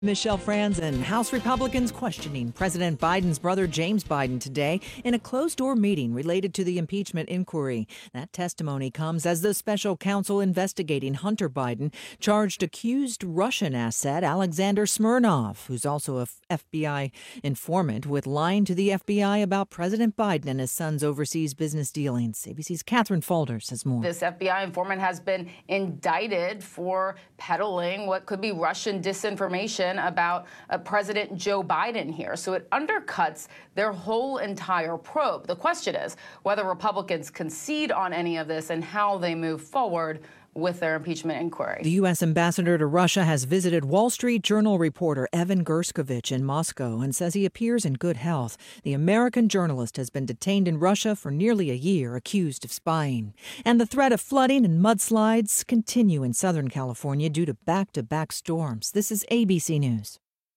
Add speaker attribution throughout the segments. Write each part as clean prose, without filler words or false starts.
Speaker 1: Michelle Franzen. House Republicans questioning President Biden's brother James Biden today in a closed-door meeting related to the impeachment inquiry. That testimony comes as the special counsel investigating Hunter Biden charged accused Russian asset Alexander Smirnov, who's also a FBI informant, with lying to the FBI about President Biden and his son's overseas business dealings. ABC's Catherine Faulders has more.
Speaker 2: This FBI informant has been indicted for peddling what could be Russian disinformation about President Joe Biden here. So it undercuts their whole entire probe. The question is whether Republicans concede on any of this and how they move forward with their impeachment inquiry.
Speaker 1: The U.S. ambassador to Russia has visited Wall Street Journal reporter Evan Gershkovich in Moscow and says he appears in good health. The American journalist has been detained in Russia for nearly a year, accused of spying. And the threat of flooding and mudslides continue in Southern California due to back-to-back storms. This is ABC News.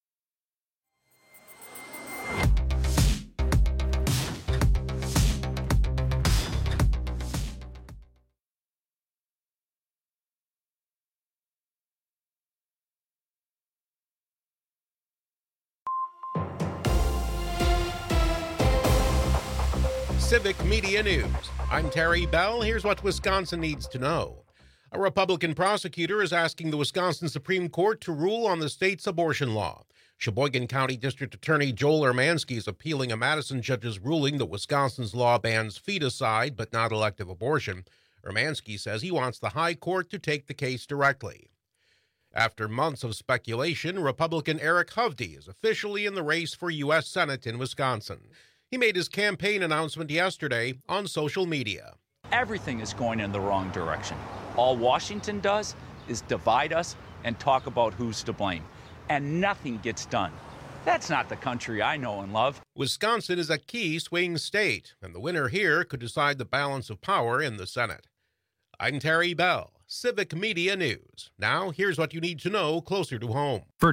Speaker 3: Civic Media News. I'm Terry Bell. Here's what Wisconsin needs to know. A Republican prosecutor is asking the Wisconsin Supreme Court to rule on the state's abortion law. Sheboygan County District Attorney Joel Ermansky is appealing a Madison judge's ruling that Wisconsin's law bans feticide but not elective abortion. Ermansky says he wants the High Court to take the case directly. After months of speculation, Republican Eric Hovde is officially in the race for U.S. Senate in Wisconsin. He made his campaign announcement yesterday on social media.
Speaker 4: Everything is going in the wrong direction. All Washington does is divide us and talk about who's to blame. And nothing gets done. That's not the country I know and love.
Speaker 3: Wisconsin is a key swing state, and the winner here could decide the balance of power in the Senate. I'm Terry Bell, Civic Media News. Now, here's what you need to know closer to home.
Speaker 5: For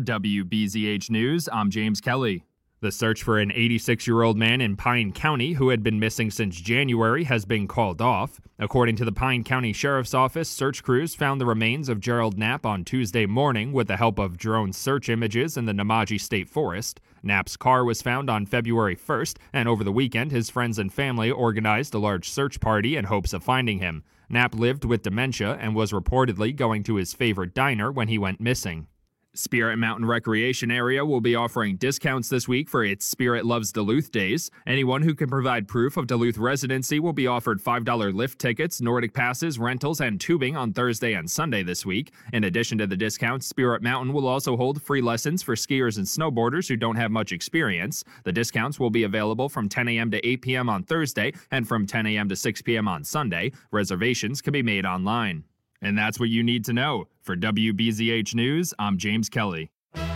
Speaker 5: WBZH News, I'm James Kelly. The search for an 86-year-old man in Pine County who had been missing since January has been called off. According to the Pine County Sheriff's Office, search crews found the remains of Gerald Knapp on Tuesday morning with the help of drone search images in the Namaji State Forest. Knapp's car was found on February 1st, and over the weekend, his friends and family organized a large search party in hopes of finding him. Knapp lived with dementia and was reportedly going to his favorite diner when he went missing. Spirit Mountain Recreation Area will be offering discounts this week for its Spirit Loves Duluth Days. Anyone who can provide proof of Duluth residency will be offered $5 lift tickets, Nordic passes, rentals, and tubing on Thursday and Sunday this week. In addition to the discounts, Spirit Mountain will also hold free lessons for skiers and snowboarders who don't have much experience. The discounts will be available from 10 a.m. to 8 p.m. on Thursday and from 10 a.m. to 6 p.m. on Sunday. Reservations can be made online. And that's what you need to know. For WBZH News, I'm James Kelly.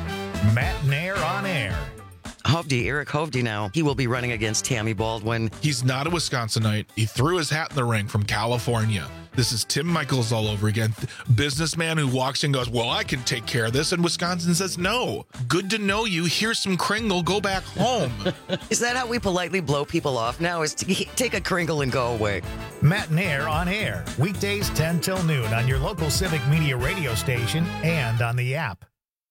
Speaker 6: Matt Nair on air.
Speaker 7: Eric Hovde now. He will be running against Tammy Baldwin.
Speaker 8: He's not a Wisconsinite. He threw his hat in the ring from California. This is Tim Michaels all over again. Businessman who walks in and goes, well, I can take care of this. And Wisconsin says, no. Good to know you. Here's some Kringle. Go back home.
Speaker 7: Is that how we politely blow people off now? Is to take a Kringle and go away?
Speaker 6: Matt Nair on air. Weekdays 10 till noon on your local Civic Media radio station and on the app.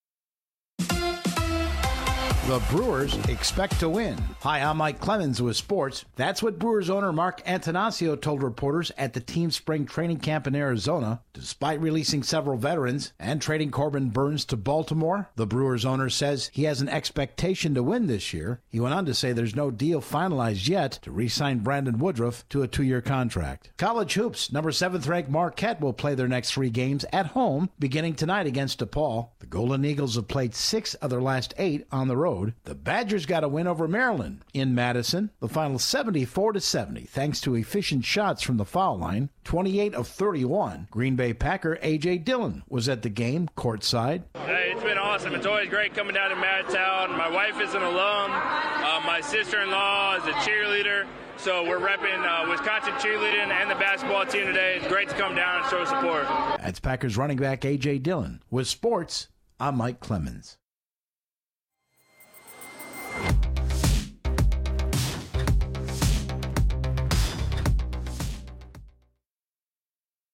Speaker 9: The Brewers expect to win. Hi, I'm Mike Clemens with sports. That's what Brewers owner Mark Antanasio told reporters at the team's spring training camp in Arizona. Despite releasing several veterans and trading Corbin Burns to Baltimore, the Brewers owner says he has an expectation to win this year. He went on to say there's no deal finalized yet to re-sign Brandon Woodruff to a 2-year contract. College hoops, number 7th-ranked Marquette will play their next 3 games at home beginning tonight against DePaul. The Golden Eagles have played 6 of their last 8 on the road. The Badgers got a win over Maryland in Madison. The final 74-70 thanks to efficient shots from the foul line. 28 of 31. Green Bay Packer A.J. Dillon was at the game courtside.
Speaker 10: Hey, it's been awesome. It's always great coming down to Madtown. My wife is an alum. My sister-in-law is a cheerleader. So we're repping Wisconsin cheerleading and the basketball team today. It's great to come down and show support.
Speaker 9: That's Packers running back A.J. Dillon. With sports, I'm Mike Clemens.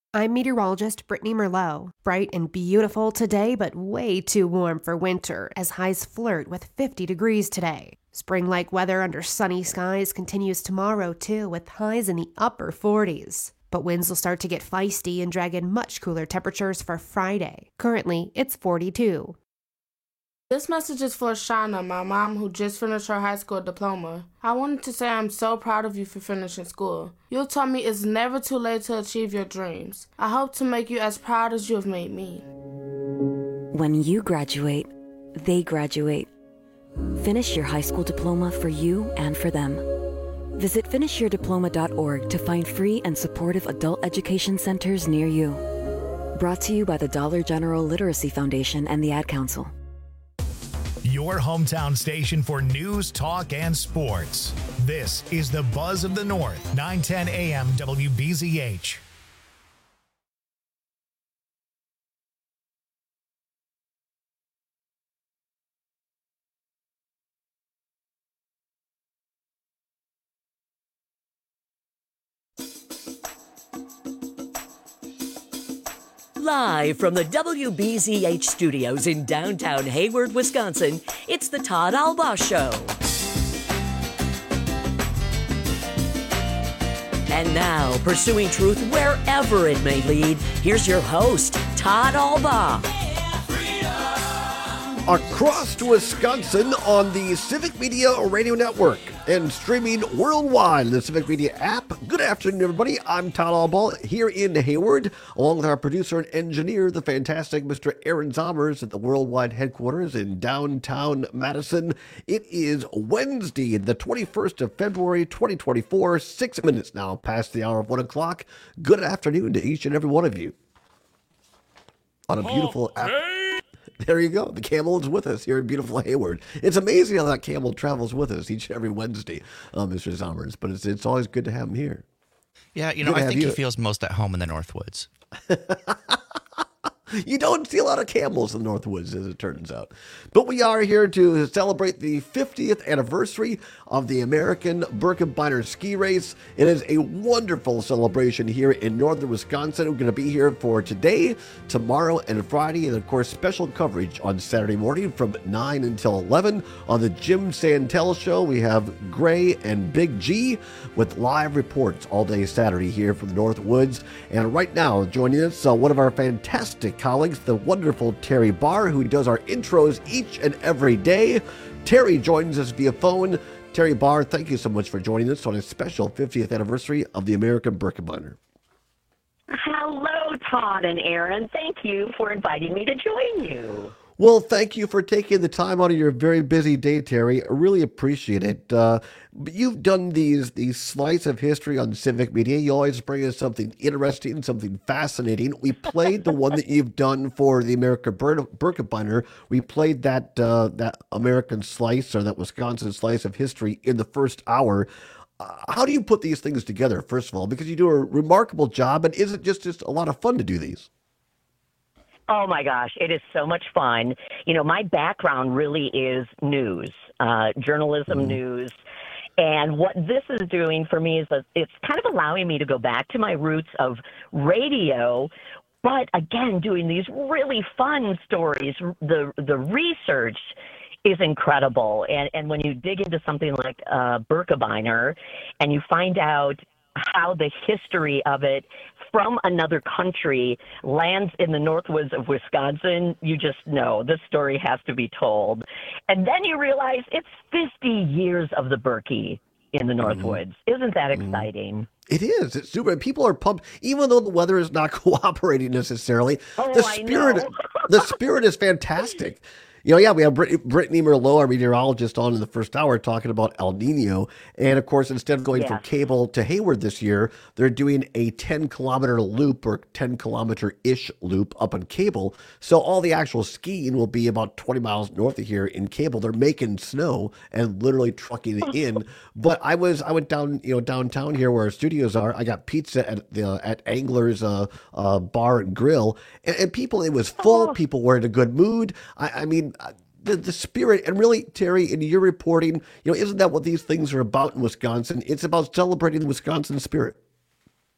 Speaker 11: I'm meteorologist Brittany Merlot. Bright and beautiful today, but way too warm for winter as highs flirt with 50 degrees today. Spring-like weather under sunny skies continues tomorrow too, with highs in the upper 40s. But winds will start to get feisty and drag in much cooler temperatures for Friday. Currently, it's 42.
Speaker 12: This message is for Shauna, my mom, who just finished her high school diploma. I wanted to say I'm so proud of you for finishing school. You taught me it's never too late to achieve your dreams. I hope to make you as proud as you have made me.
Speaker 13: When you graduate, they graduate. Finish your high school diploma for you and for them. Visit finishyourdiploma.org to find free and supportive adult education centers near you. Brought to you by the Dollar General Literacy Foundation and the Ad Council.
Speaker 6: Your hometown station for news, talk, and sports. This is the Buzz of the North, 910 AM WBZH.
Speaker 14: Live from the WBZH studios in downtown Hayward, Wisconsin, it's the Todd Albaugh Show. And now, pursuing truth wherever it may lead, here's your host, Todd Albaugh.
Speaker 15: Across Wisconsin on the Civic Media Radio Network and streaming worldwide on the Civic Media app. Good afternoon, everybody. I'm Todd Albaugh here in Hayward, along with our producer and engineer, the fantastic Mr. Aaron Zommers at the worldwide headquarters in downtown Madison. It is Wednesday, the 21st of February, 2024, 6 minutes now past the hour of 1 o'clock. Good afternoon to each and every one of you. On a beautiful There you go. The camel is with us here in beautiful Hayward. It's amazing how that camel travels with us each and every Wednesday, Mr. Zommers, but it's always good to have him here.
Speaker 16: Yeah, I think he feels most at home in the Northwoods.
Speaker 15: You don't see a lot of camels in the Northwoods, as it turns out. But we are here to celebrate the 50th anniversary of the American Birkebeiner ski race. It is a wonderful celebration here in northern Wisconsin. We're going to be here for today, tomorrow, and Friday, and of course, special coverage on Saturday morning from 9 until 11 on the Jim Santel Show. We have Gray and Big G with live reports all day Saturday here from the Northwoods. And right now, joining us, one of our fantastic colleagues, the wonderful Terry Barr, who does our intros each and every day. Terry joins us via phone. Terry Barr, thank you so much for joining us on a special 50th anniversary of the American Birkebeiner.
Speaker 17: Hello, Todd and Aaron. Thank you for inviting me to join you.
Speaker 15: Well, thank you for taking the time out of your very busy day, Terry. I really appreciate it. But you've done these slice of history on Civic Media. You always bring us something interesting, something fascinating. We played the one that you've done for the American Birkebeiner. We played that American slice, or that Wisconsin slice of history in the first hour. How do you put these things together, first of all? Because you do a remarkable job, and is it just a lot of fun to do these?
Speaker 17: Oh, my gosh, it is so much fun. My background really is news, journalism news. And what this is doing for me is that it's kind of allowing me to go back to my roots of radio, but again, doing these really fun stories. The research is incredible. And when you dig into something like Birkebeiner and you find out how the history of it from another country lands in the Northwoods of Wisconsin, you just know this story has to be told. And then you realize it's 50 years of the Birkie in the Northwoods. Isn't that exciting?
Speaker 15: It is. It's super. People are pumped, even though the weather is not cooperating necessarily. The spirit is fantastic. We have Brittany Merlot, our meteorologist, on in the first hour talking about El Nino. And, of course, instead of going from Cable to Hayward this year, they're doing a 10-kilometer loop, or 10-kilometer-ish loop up on Cable. So all the actual skiing will be about 20 miles north of here in Cable. They're making snow and literally trucking it in. But I went down, downtown here where our studios are. I got pizza at Angler's Bar and Grill. And people, it was full. People were in a good mood. I mean, the spirit, and really, Terry, in your reporting, isn't that what these things are about in Wisconsin? It's about celebrating the Wisconsin spirit.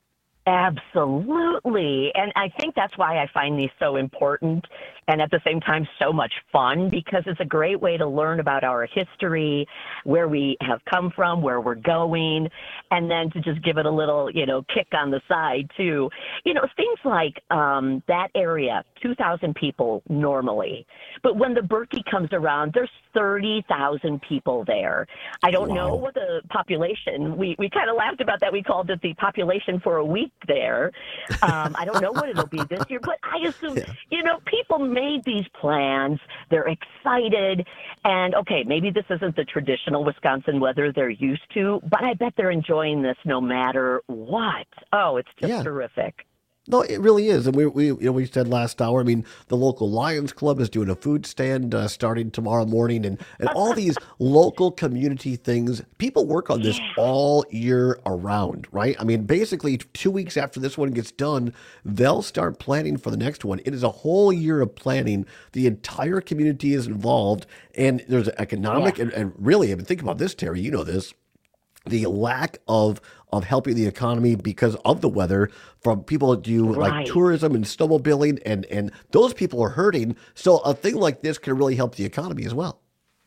Speaker 17: Absolutely. And I think that's why I find these so important and at the same time so much fun, because it's a great way to learn about our history, where we have come from, where we're going, and then to just give it a little, kick on the side too. Things like that area, 2,000 people normally. But when the Berkey comes around, there's 30,000 people there. I don't know what the population, we kind of laughed about that. We called it the population for a week there. I don't know what it'll be this year, but I assume, people made these plans. They're excited. And okay, maybe this isn't the traditional Wisconsin weather they're used to, but I bet they're enjoying this no matter what. Oh, it's just terrific.
Speaker 15: No, it really is. And we said last hour, I mean, the local Lions Club is doing a food stand starting tomorrow morning, and all these local community things. People work on this all year around, right? I mean, basically 2 weeks after this one gets done, they'll start planning for the next one. It is a whole year of planning. The entire community is involved, and there's economic, and really, I mean, think about this, Terry, you know this. The lack of helping the economy because of the weather from people that do like tourism and snowmobiling, and those people are hurting. So a thing like this can really help the economy as well.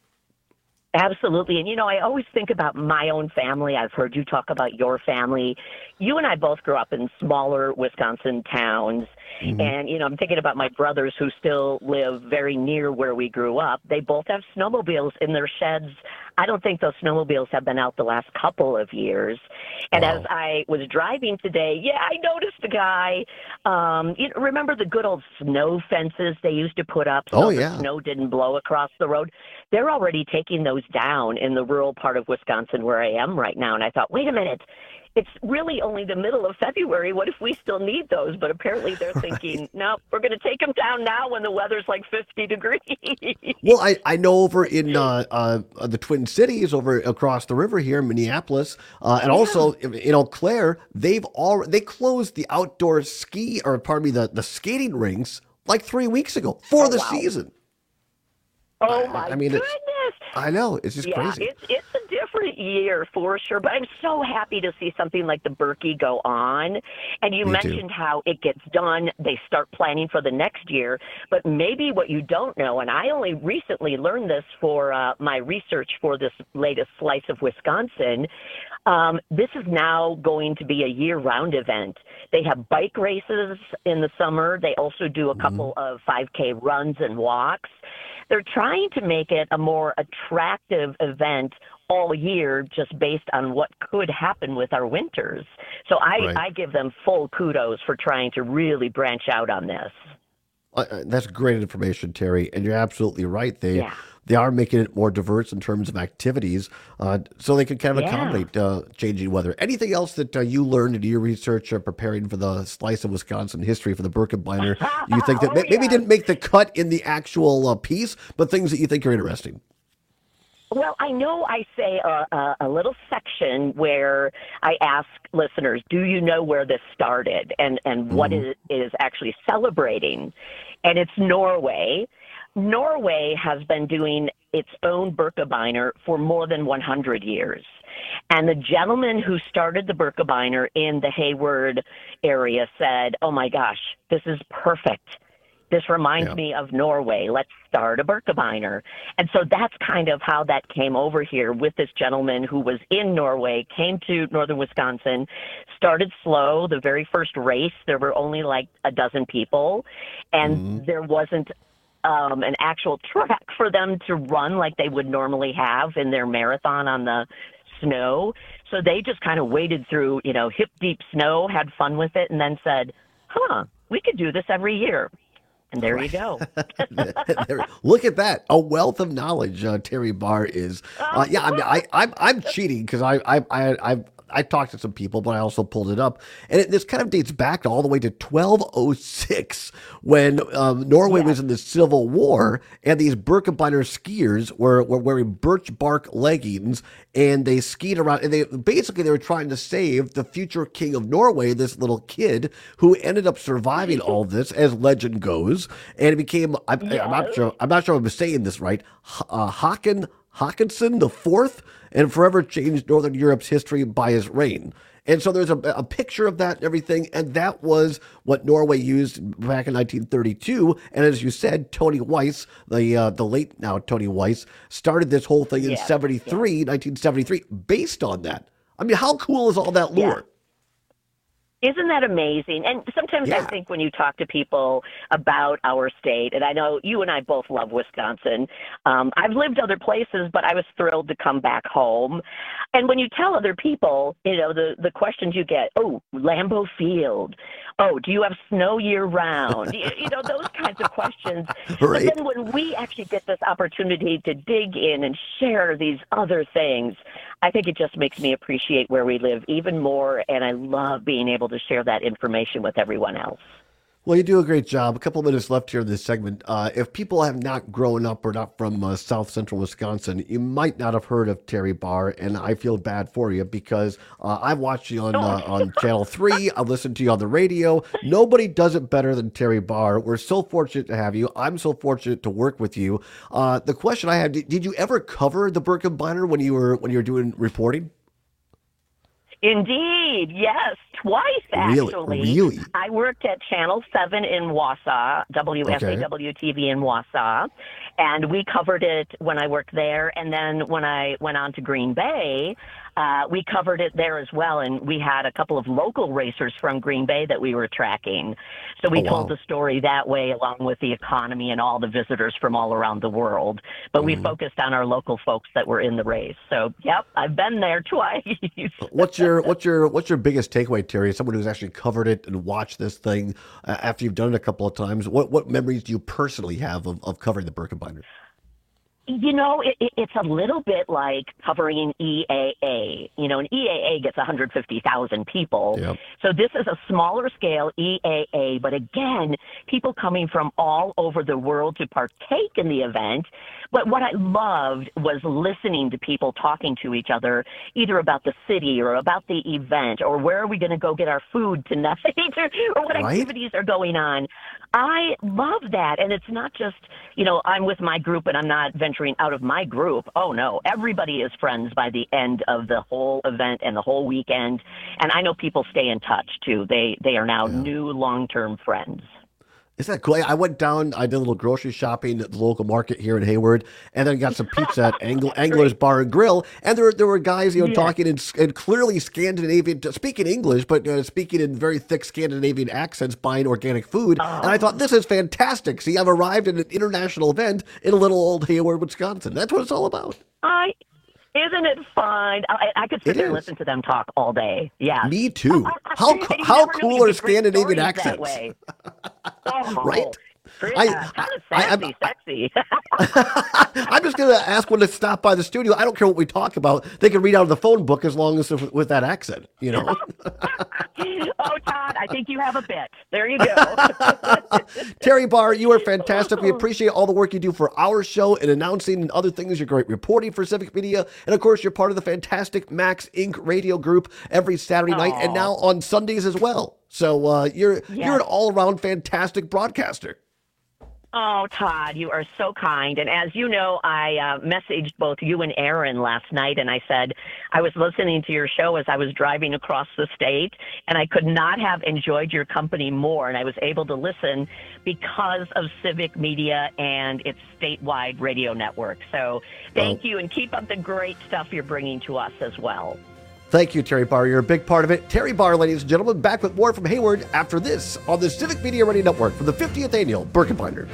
Speaker 17: Absolutely. And, I always think about my own family. I've heard you talk about your family. You and I both grew up in smaller Wisconsin towns. Mm-hmm. And, I'm thinking about my brothers who still live very near where we grew up. They both have snowmobiles in their sheds. I don't think those snowmobiles have been out the last couple of years. And as I was driving today, I noticed a guy. Remember the good old snow fences they used to put up so the snow didn't blow across the road? They're already taking those down in the rural part of Wisconsin where I am right now. And I thought, wait a minute. It's really only the middle of February. What if we still need those? But apparently they're thinking, no, we're going to take them down now when the weather's like 50 degrees.
Speaker 15: Well, I know over in the Twin Cities, over across the river here in Minneapolis, and also in Eau Claire, they closed the outdoor the skating rinks like 3 weeks ago for the season.
Speaker 17: Oh, my goodness.
Speaker 15: I know. It's just crazy.
Speaker 17: It's a different year for sure, but I'm so happy to see something like the Berkey go on. And you mentioned how it gets done. They start planning for the next year. But maybe what you don't know, and I only recently learned this for my research for this latest Slice of Wisconsin, this is now going to be a year-round event. They have bike races in the summer. They also do a couple of 5K runs and walks. They're trying to make it a more attractive event all year just based on what could happen with our winters. So I give them full kudos for trying to really branch out on this.
Speaker 15: That's great information, Terry, and you're absolutely right. They are making it more diverse in terms of activities, so they can kind of accommodate changing weather. Anything else that you learned in your research preparing for the Slice of Wisconsin history for the Birkebeiner you think that maybe didn't make the cut in the actual piece, but things that you think are interesting?
Speaker 17: Well, I know I say a little section where I ask listeners, do you know where this started and what it is actually celebrating? And it's Norway. Norway has been doing its own Birkebeiner for more than 100 years. And the gentleman who started the Birkebeiner in the Hayward area said, oh my gosh, this is perfect. This reminds me of Norway. Let's start a Birkebeiner. And so that's kind of how that came over here with this gentleman who was in Norway, came to northern Wisconsin, started slow. The very first race, there were only like a dozen people, and there wasn't an actual track for them to run like they would normally have in their marathon on the snow. So they just kind of waded through, hip deep snow, had fun with it, and then said, we could do this every year. And there you go.
Speaker 15: Look at that. A wealth of knowledge Terry Barr is. I'm cheating because I talked to some people, but I also pulled it up. And this kind of dates back all the way to 1206 when Norway was in the Civil War, and these Birkebeiner skiers were wearing birch bark leggings, and they skied around. And they were trying to save the future king of Norway, this little kid who ended up surviving all this, as legend goes. And it became, I'm not sure if I'm saying this right, Håkon the Fourth, and forever changed Northern Europe's history by his reign. And so there's a picture of that and everything, and that was what Norway used back in 1932. And as you said, Tony Weiss, the late now Tony Weiss, started this whole thing in 1973, based on that. I mean, how cool is all that lore?
Speaker 17: Isn't that amazing? And sometimes I think when you talk to people about our state, and I know you and I both love Wisconsin. I've lived other places, but I was thrilled to come back home. And when you tell other people, you know, the questions you get, oh, Lambeau Field. Oh, do you have snow year-round? you know, those kinds of questions.
Speaker 15: Right.
Speaker 17: But then when we actually get this opportunity to dig in and share these other things, I think it just makes me appreciate where we live even more, and I love being able to share that information with everyone else.
Speaker 15: Well, you do a great job. A couple of minutes left here in this segment. If people have not grown up or not from South Central Wisconsin, you might not have heard of Terry Barr, and I feel bad for you because I've watched you on Channel 3. I've listened to you on the radio. Nobody does it better than Terry Barr. We're so fortunate to have you. I'm so fortunate to work with you. The question I have, did you ever cover the Birkebeiner when you were doing reporting?
Speaker 17: Indeed, yes, twice actually.
Speaker 15: Really?
Speaker 17: I worked at Channel 7 in Wausau, WSAW-TV in Wausau, and we covered it when I worked there. And then when I went on to Green Bay, we covered it there as well. And we had a couple of local racers from Green Bay that we were tracking. So we told the story that way, along with the economy and all the visitors from all around the world. But we focused on our local folks that were in the race. So, yep, I've been there twice.
Speaker 15: What's your biggest takeaway, Terry? Someone who's actually covered it and watched this thing after you've done it a couple of times. What memories do you personally have of covering the Birkebeiner?
Speaker 17: You know, it's a little bit like covering EAA. You know, an EAA gets 150,000 people. Yep. So this is a smaller scale EAA, but again, people coming from all over the world to partake in the event. But what I loved was listening to people talking to each other, either about the city or about the event or where are we going to go get our food tonight or what activities are going on. I love that. And it's not just, you know, I'm with my group and I'm not venturing out of my group. Oh, no. Everybody is friends by the end of the whole event and the whole weekend. And I know people stay in touch, too. They are now new long-term friends.
Speaker 15: Isn't that cool? I went down, I did a little grocery shopping at the local market here in Hayward, and then got some pizza at Angler's Bar and Grill, and there were guys, you know, talking in clearly Scandinavian, speaking English, but speaking in very thick Scandinavian accents, buying organic food, and I thought, this is fantastic. See, I've arrived at an international event in a little old Hayward, Wisconsin. That's what it's all about.
Speaker 17: Isn't it fun? I could sit there and listen to them talk all day. Yeah.
Speaker 15: Me too. How cool are Scandinavian accents? Right?
Speaker 17: Sexy.
Speaker 15: I'm just going to ask when to stop by the studio. I don't care what we talk about. They can read out of the phone book as long as with that accent, you know?
Speaker 17: Oh, Todd, I think you have a bit. There you go.
Speaker 15: Terry Barr, you are fantastic. We appreciate all the work you do for our show and announcing and other things. You're great reporting for Civic Media. And, of course, you're part of the fantastic Max Inc. radio group every Saturday night and now on Sundays as well. So you're an all-around fantastic broadcaster.
Speaker 17: Oh, Todd, you are so kind. And as you know, I messaged both you and Aaron last night, and I said I was listening to your show as I was driving across the state, and I could not have enjoyed your company more. And I was able to listen because of Civic Media and its statewide radio network. So thank you, and keep up the great stuff you're bringing to us as well.
Speaker 15: Thank you, Terry Barr. You're a big part of it. Terry Barr, ladies and gentlemen, back with more from Hayward after this on the Civic Media Radio Network for the 50th Annual Birkebeiner.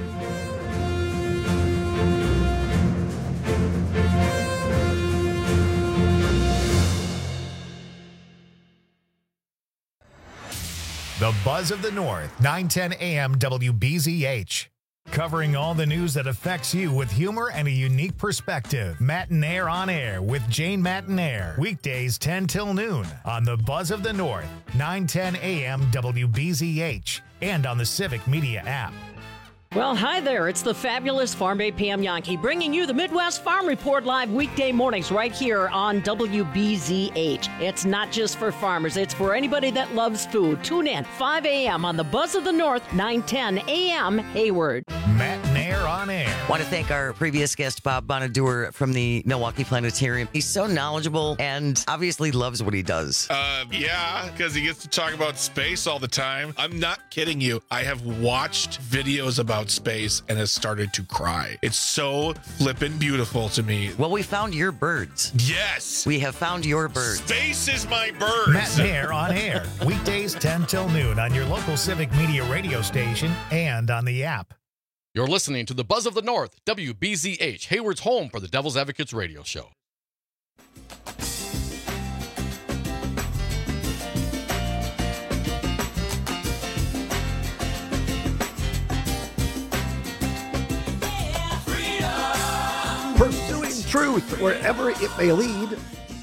Speaker 6: The Buzz of the North, 910 AM WBZH. Covering all the news that affects you with humor and a unique perspective. Matinaire on Air with Jane Matinaire. Weekdays 10 till noon on the Buzz of the North, 910 AM WBZH, and on the Civic Media app.
Speaker 18: Well, hi there. It's the fabulous Farm Bay Pam Yankee bringing you the Midwest Farm Report live weekday mornings right here on WBZH. It's not just for farmers. It's for anybody that loves food. Tune in 5 a.m. on the Buzz of the North, 910 a.m. Hayward.
Speaker 6: Matinaire Air on Air.
Speaker 7: Want to thank our previous guest, Bob Bonaduer from the Milwaukee Planetarium. He's so knowledgeable and obviously loves what he does.
Speaker 8: Yeah, because he gets to talk about space all the time. I'm not kidding you. I have watched videos about space and has started to cry. It's so flippin' beautiful to me.
Speaker 7: Well, we found your birds.
Speaker 8: Yes.
Speaker 7: We have found your birds.
Speaker 8: Space is my birds.
Speaker 6: Matt and Air on Air. Weekdays 10 till noon on your local Civic Media radio station and on the app.
Speaker 19: You're listening to the Buzz of the North, WBZH, Hayward's home for the Devil's Advocates radio show.
Speaker 15: Pursuing truth wherever it may lead.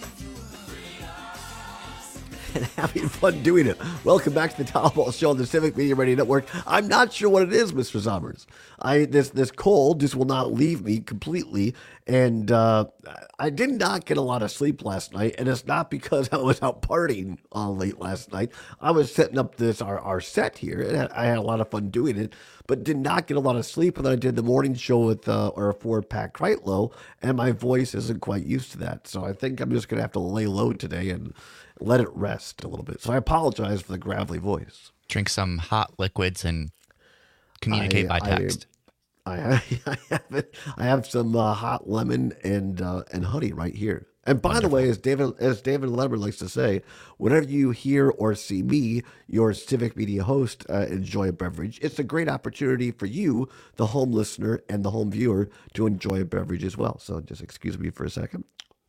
Speaker 15: And having fun doing it. Welcome back to the Townhall Show on the Civic Media Radio Network. I'm not sure what it is, Mr. Sommers. This cold just will not leave me completely, and I did not get a lot of sleep last night, and it's not because I was out partying late last night. I was setting up our set here, and I had a lot of fun doing it, but did not get a lot of sleep. And then I did the morning show with for Pat Kreitlow, and my voice isn't quite used to that, so I think I'm just going to have to lay low today and let it rest a little bit. So I apologize for the gravelly voice.
Speaker 16: Drink some hot liquids and communicate by text.
Speaker 15: I have some hot lemon and honey right here. And by the way, as David Letterman likes to say, whenever you hear or see me, your Civic Media host, enjoy a beverage, it's a great opportunity for you, the home listener and the home viewer, to enjoy a beverage as well. So just excuse me for a second.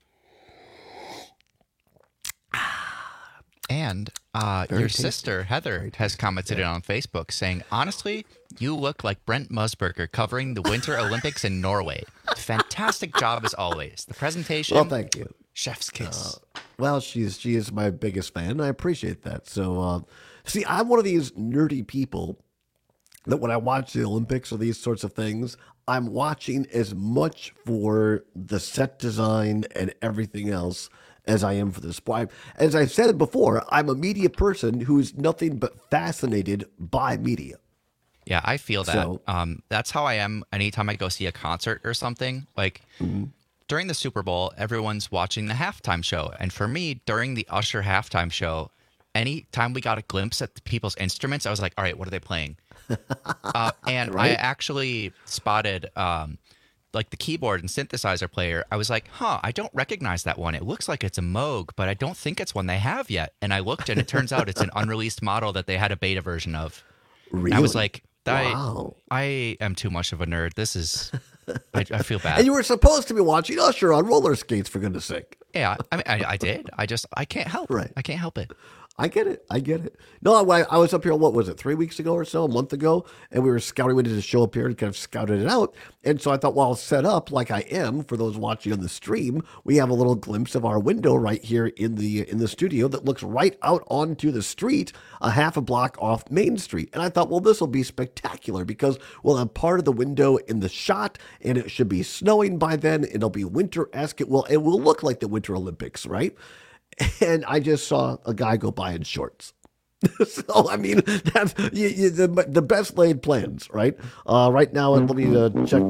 Speaker 16: And your sister, Heather, has commented on Facebook saying, honestly, you look like Brent Musburger covering the Winter Olympics in Norway. Fantastic job as always. The presentation.
Speaker 15: Well, thank you.
Speaker 16: Chef's kiss.
Speaker 15: Well, she is my biggest fan. I appreciate that. So, see, I'm one of these nerdy people that when I watch the Olympics or these sorts of things, I'm watching as much for the set design and everything else as I am for the sport. As I've said before, I'm a media person who's nothing but fascinated by media.
Speaker 16: Yeah, I feel that. So, that's how I am anytime I go see a concert or something. Like during the Super Bowl, everyone's watching the halftime show. And for me, during the Usher halftime show, anytime we got a glimpse at the people's instruments, I was like, all right, what are they playing? And right? I actually spotted like the keyboard and synthesizer player. I was like, I don't recognize that one. It looks like it's a Moog, but I don't think it's one they have yet. And I looked and it turns out it's an unreleased model that they had a beta version of.
Speaker 15: Really?
Speaker 16: And I was like,
Speaker 15: wow.
Speaker 16: I am too much of a nerd. This is, I feel bad.
Speaker 15: And you were supposed to be watching Usher on roller skates, for goodness sake.
Speaker 16: Yeah, I mean, I did. I can't help it.
Speaker 15: Right.
Speaker 16: I can't help it.
Speaker 15: I get it. No, I was up here, what was it, 3 weeks ago or so, a month ago, and we were scouting. We did a show up here and kind of scouted it out. And so I thought, well, I'll set up like I am for those watching on the stream. We have a little glimpse of our window right here in the studio that looks right out onto the street, a half a block off Main Street. And I thought, well, this will be spectacular because we'll have part of the window in the shot, and it should be snowing by then. It'll be winter-esque. It will look like the Winter Olympics, right? And I just saw a guy go by in shorts. So, I mean, that's the best laid plans, right? Right now, let me check.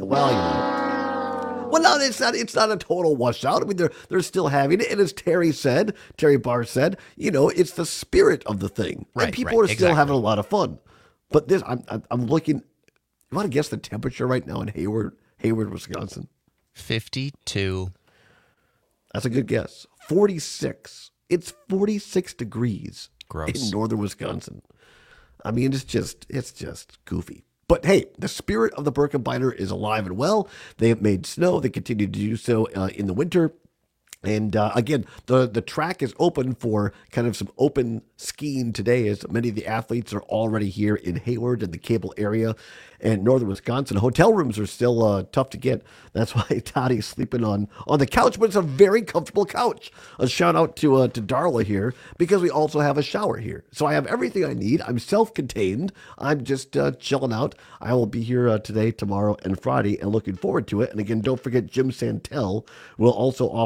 Speaker 15: Well, no, it's not a total washout. I mean, they're still having it. And as Terry Barr said, it's the spirit of the thing.
Speaker 16: Right,
Speaker 15: and people are still having a lot of fun. But this, I'm looking, you want to guess the temperature right now in Hayward, Wisconsin?
Speaker 16: 52.
Speaker 15: That's a good guess. 46. It's 46 degrees.
Speaker 16: Gross.
Speaker 15: In northern Wisconsin. I mean, it's just goofy. But hey, the spirit of the Birkebeiner is alive and well. They have made snow. They continue to do so in the winter. And again, the track is open for kind of some open skiing today, as many of the athletes are already here in Hayward and the Cable area and northern Wisconsin. Hotel rooms are still tough to get. That's why Toddie's sleeping on the couch, but it's a very comfortable couch. A shout out to Darla here, because we also have a shower here. So I have everything I need. I'm self-contained. I'm just chilling out. I will be here today, tomorrow, and Friday, and looking forward to it. And again, don't forget Jim Santel will also offer coverage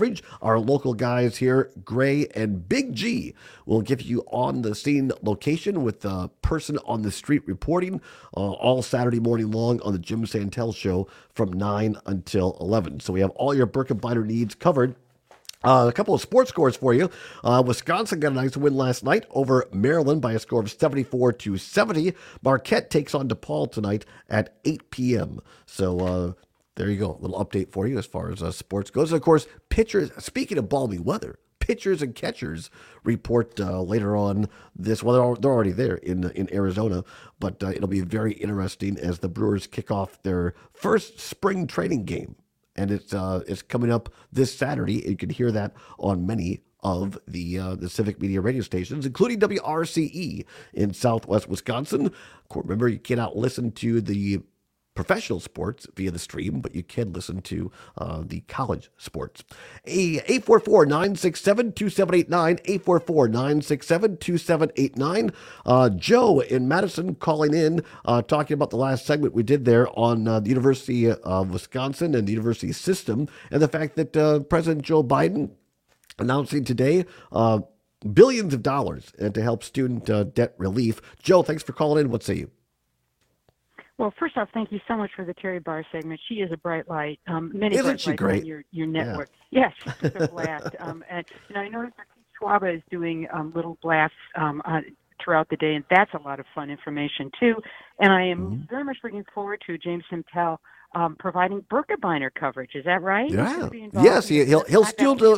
Speaker 15: coverage. Our local guys here, Gray and Big G, will give you on-the-scene location with the person on the street reporting all Saturday morning long on the Jim Santel Show from 9 until 11. So we have all your Birkebeiner needs covered. A couple of sports scores for you. Wisconsin got a nice win last night over Maryland by a score of 74-70. Marquette takes on DePaul tonight at 8 p.m. So there you go. A little update for you as far as sports goes. And of course, pitchers, speaking of balmy weather, pitchers and catchers report later on this. Well, they're already there in Arizona, but it'll be very interesting as the Brewers kick off their first spring training game. And it's coming up this Saturday. You can hear that on many of the civic media radio stations, including WRCE in Southwest Wisconsin. Remember, you cannot listen to the professional sports via the stream, but you can listen to the college sports. 844-967-2789, 844-967-2789. Joe in Madison calling in, talking about the last segment we did there on the University of Wisconsin and the university system, and the fact that President Joe Biden announcing today billions of dollars to help student debt relief. Joe, thanks for calling in. What say you?
Speaker 20: Well, first off, thank you so much for the Terry Barr segment. She is a bright light. Many
Speaker 15: Isn't she
Speaker 20: bright lights
Speaker 15: great?
Speaker 20: on your network. Yeah. Yes, she's just a blast. And I noticed that Pete Schwab is doing little blasts throughout the day, and that's a lot of fun information, too. And I am very much looking forward to James Simtel providing Birkebeiner coverage. Is that right?
Speaker 15: Yeah. Yes, he'll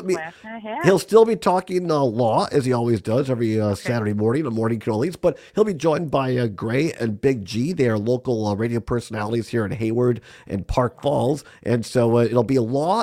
Speaker 15: still be talking law as he always does every Saturday morning on Morning Cannolis, but he'll be joined by Gray and Big G. They are local radio personalities here in Hayward and Park Falls, and so it'll be law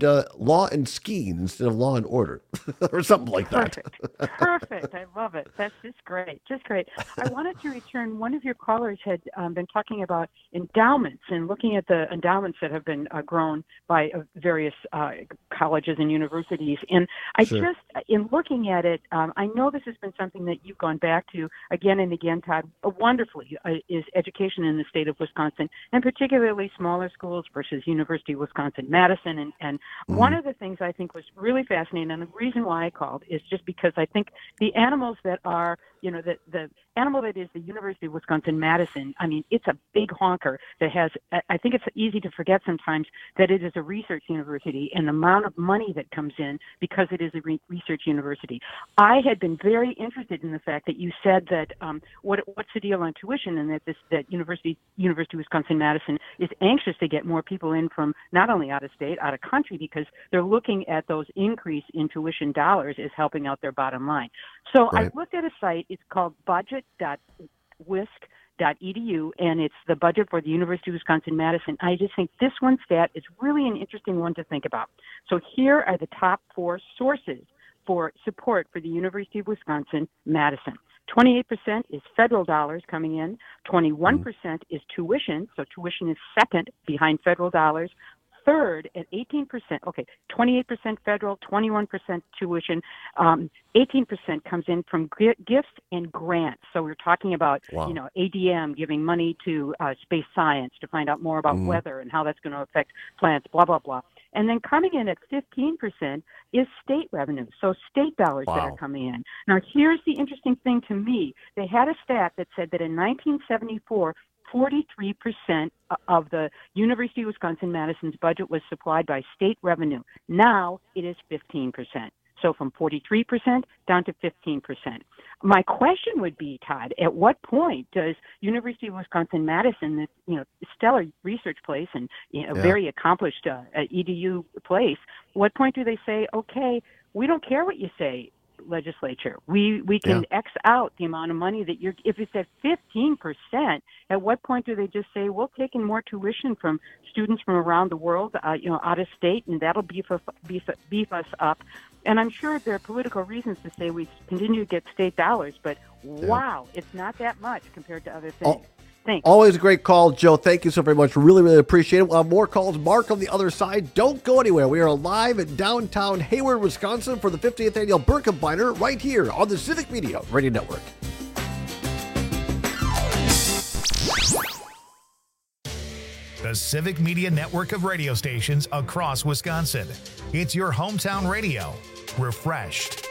Speaker 15: and skiing instead of law and order or something like that.
Speaker 20: Perfect. I love it. That's just great. Just great. I wanted to return. One of your callers had been talking about endowments and looking at the endowments that have been grown by various colleges and universities. And I just, in looking at it, I know this has been something that you've gone back to again and again, Todd, wonderfully, is education in the state of Wisconsin, and particularly smaller schools versus University of Wisconsin-Madison. And one of the things I think was really fascinating, and the reason why I called is just because I think the animals that are, the animal that is the University of Wisconsin-Madison, I mean, it's a big honker that has, I think it's easy to forget sometimes that it is a research university and the amount of money that comes in because it is a research university. I had been very interested in the fact that you said that what's the deal on tuition, and that University of Wisconsin-Madison is anxious to get more people in from not only out of state, out of country, because they're looking at those increase in tuition dollars as helping out their bottom line. So I looked at a site. It's called budget.wisc.edu, and it's the budget for the University of Wisconsin-Madison. I just think this one stat is really an interesting one to think about. So here are the top 4 sources for support for the University of Wisconsin-Madison. 28% is federal dollars coming in. 21% is tuition. So tuition is second behind federal dollars. Third at 18%, 28% federal, 21% tuition, 18% comes in from gifts and grants. So we're talking about, ADM giving money to space science to find out more about weather and how that's going to affect plants, blah, blah, blah. And then coming in at 15% is state revenue, so state dollars that are coming in. Now, here's the interesting thing to me. They had a stat that said that in 1974, 43% of the University of Wisconsin-Madison's budget was supplied by state revenue. Now it is 15%. So from 43% down to 15%. My question would be, Todd, at what point does University of Wisconsin-Madison, this stellar research place and a very accomplished EDU place, what point do they say, okay, we don't care what you say, legislature. We can X out the amount of money that if it's at 15%, at what point do they just say, we'll take in more tuition from students from around the world, out of state, and that'll beef us up. And I'm sure there are political reasons to say we continue to get state dollars, but wow, it's not that much compared to other things. Thanks.
Speaker 15: Always a great call, Joe. Thank you so very much. Really, really appreciate it. We'll have more calls. Mark on the other side. Don't go anywhere. We are live at downtown Hayward, Wisconsin for the 50th annual Birkebeiner right here on the Civic Media Radio Network.
Speaker 6: The the Civic Media network of radio stations across Wisconsin. It's your hometown radio. Refreshed.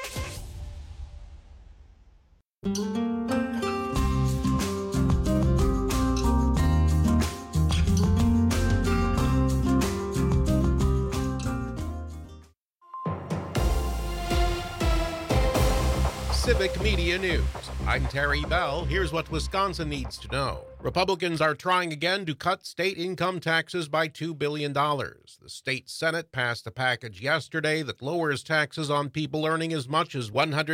Speaker 3: Civic Media News. I'm Terry Bell. Here's what Wisconsin needs to know. Republicans are trying again to cut state income taxes by $2 billion. The state Senate passed a package yesterday that lowers taxes on people earning as much as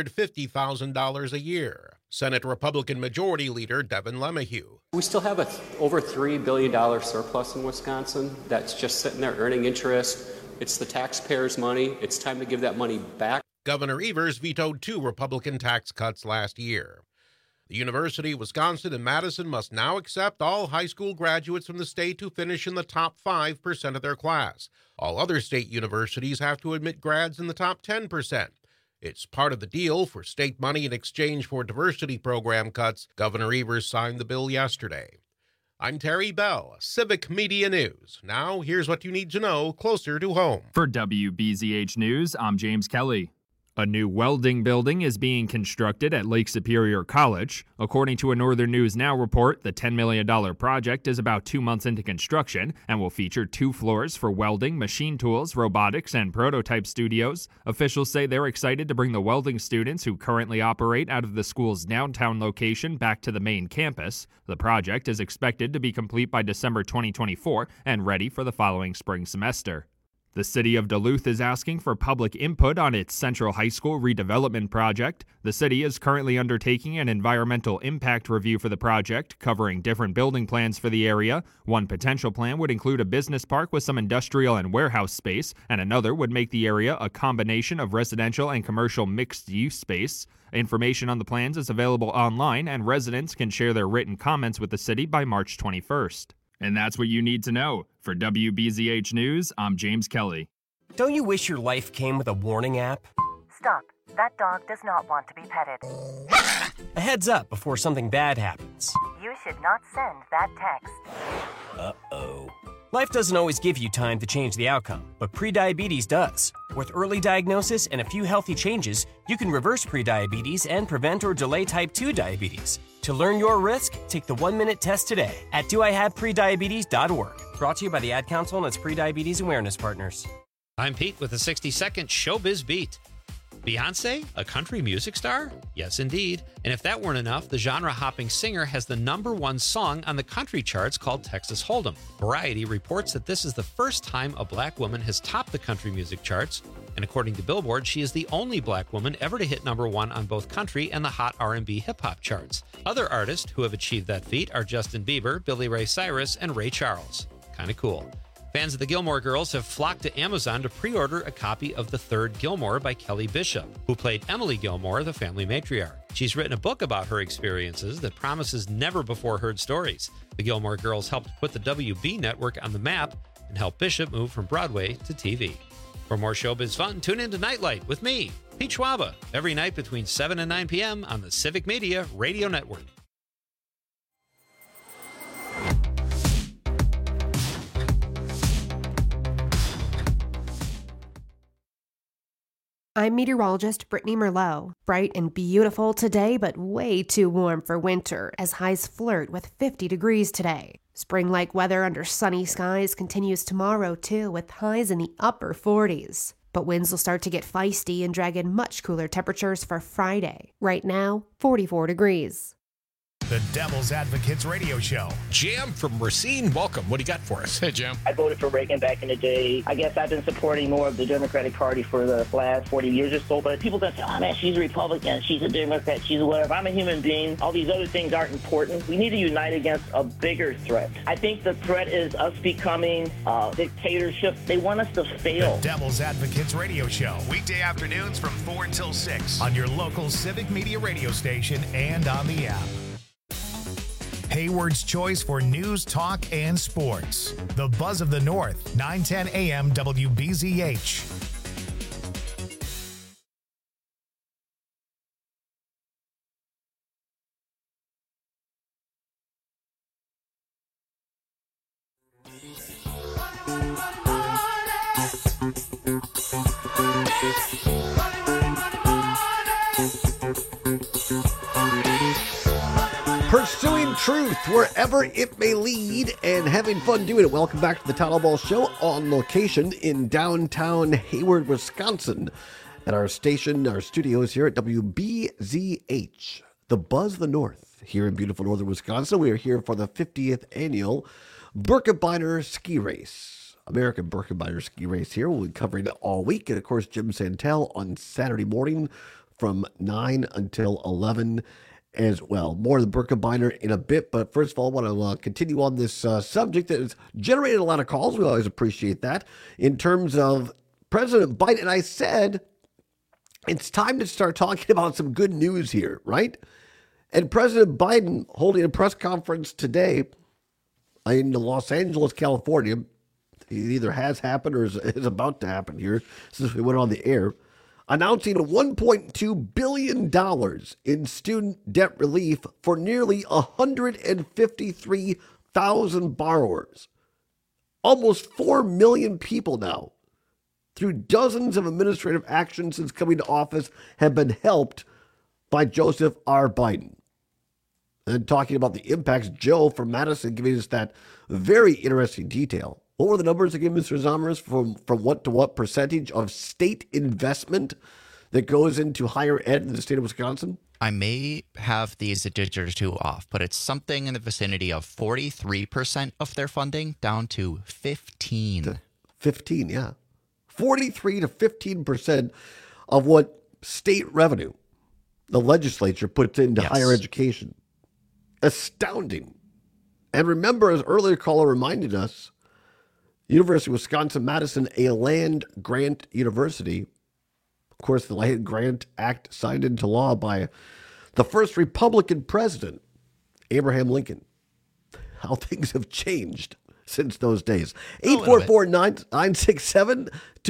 Speaker 3: $150,000 a year. Senate Republican Majority Leader Devin LeMahieu.
Speaker 21: We still have over $3 billion surplus in Wisconsin that's just sitting there earning interest. It's the taxpayers' money. It's time to give that money back.
Speaker 3: Governor Evers vetoed 2 Republican tax cuts last year. The University of Wisconsin in Madison must now accept all high school graduates from the state who finish in the top 5% of their class. All other state universities have to admit grads in the top 10%. It's part of the deal for state money in exchange for diversity program cuts. Governor Evers signed the bill yesterday. I'm Terry Bell, Civic Media News. Now, here's what you need to know closer to home.
Speaker 5: For WBZH News, I'm James Kelly. A new welding building is being constructed at Lake Superior College. According to a Northern News Now report, the $10 million project is about 2 months into construction and will feature 2 floors for welding, machine tools, robotics, and prototype studios. Officials say they're excited to bring the welding students who currently operate out of the school's downtown location back to the main campus. The project is expected to be complete by December 2024 and ready for the following spring semester. The city of Duluth is asking for public input on its Central High School redevelopment project. The city is currently undertaking an environmental impact review for the project, covering different building plans for the area. One potential plan would include a business park with some industrial and warehouse space, and another would make the area a combination of residential and commercial mixed-use space. Information on the plans is available online, and residents can share their written comments with the city by March 21st. And that's what you need to know. For WBZH News, I'm James Kelly.
Speaker 22: Don't you wish your life came with a warning app?
Speaker 23: Stop. That dog does not want to be petted.
Speaker 22: A heads up before something bad happens.
Speaker 23: You should not send that text.
Speaker 22: Uh-oh. Life doesn't always give you time to change the outcome, but prediabetes does. With early diagnosis and a few healthy changes, you can reverse prediabetes and prevent or delay type 2 diabetes. To learn your risk, take the 1-minute test today at doihaveprediabetes.org. Brought to you by the Ad Council and its prediabetes awareness partners.
Speaker 24: I'm Pete with a 60-second Showbiz Beat. Beyonce, a country music star? Yes, indeed. And if that weren't enough, the genre-hopping singer has the #1 song on the country charts called Texas Hold'em. Variety reports that this is the first time a black woman has topped the country music charts, and according to Billboard, she is the only black woman ever to hit #1 on both country and the hot R&B hip-hop charts. Other artists who have achieved that feat are Justin Bieber, Billy Ray Cyrus, and Ray Charles. Kinda cool. Fans of the Gilmore Girls have flocked to Amazon to pre-order a copy of The Third Gilmore by Kelly Bishop, who played Emily Gilmore, the family matriarch. She's written a book about her experiences that promises never-before-heard stories. The Gilmore Girls helped put the WB network on the map and helped Bishop move from Broadway to TV. For more showbiz fun, tune in to Nightlight with me, Pete Schwaba, every night between 7 and 9 p.m. on the Civic Media Radio Network.
Speaker 11: I'm meteorologist Brittany Merlot. Bright and beautiful today, but way too warm for winter, as highs flirt with 50 degrees today. Spring-like weather under sunny skies continues tomorrow, too, with highs in the upper 40s. But winds will start to get feisty and drag in much cooler temperatures for Friday. Right now, 44 degrees.
Speaker 6: The Devil's Advocates Radio Show.
Speaker 25: Jam from Racine, welcome. What do you got for us? Hey, Jam.
Speaker 26: I voted for Reagan back in the day. I guess I've been supporting more of the Democratic Party for the last 40 years or so. But people don't say, oh, man, she's a Republican, she's a Democrat, she's whatever. I'm a human being. All these other things aren't important. We need to unite against a bigger threat. I think the threat is us becoming dictatorship. They want us to fail.
Speaker 6: The Devil's Advocates Radio Show. Weekday afternoons from 4 until 6 on your local Civic Media radio station and on the app. Hayward's choice for news, talk, and sports. The Buzz of the North, 910 AM WBZH.
Speaker 15: Pursuing truth wherever it may lead and having fun doing it. Welcome back to the Town Hall Ball Show on location in downtown Hayward, Wisconsin. At our station, our studios here at WBZH, the Buzz of the North, here in beautiful northern Wisconsin. We are here for the 50th annual Birkebeiner Ski Race. American Birkebeiner Ski Race here. We'll be covering it all week. And, of course, Jim Santel on Saturday morning from 9 until 11 as well. More of the Birkebeiner in a bit. But first of all, I want to continue on this subject that has generated a lot of calls. We always appreciate that. In terms of President Biden, and I said it's time to start talking about some good news here, right? And President Biden holding a press conference today in Los Angeles, California. It either has happened or is about to happen here since we went on the air, announcing $1.2 billion in student debt relief for nearly 153,000 borrowers. Almost 4 million people now, through dozens of administrative actions since coming to office, have been helped by Joseph R. Biden. And talking about the impacts, Joe from Madison giving us that very interesting detail. What were the numbers again, Mr. Zomers, from what to what percentage of state investment that goes into higher ed in the state of Wisconsin?
Speaker 16: I may have these a digit or two off, but it's something in the vicinity of 43% of their funding down to 15.
Speaker 15: 15, yeah. 43 to 15% of what state revenue the legislature puts into higher education. Astounding. And remember, as earlier caller reminded us, University of Wisconsin-Madison, a land-grant university. Of course, the Land Grant Act signed into law by the first Republican president, Abraham Lincoln. How things have changed since those days. 844-967-2789,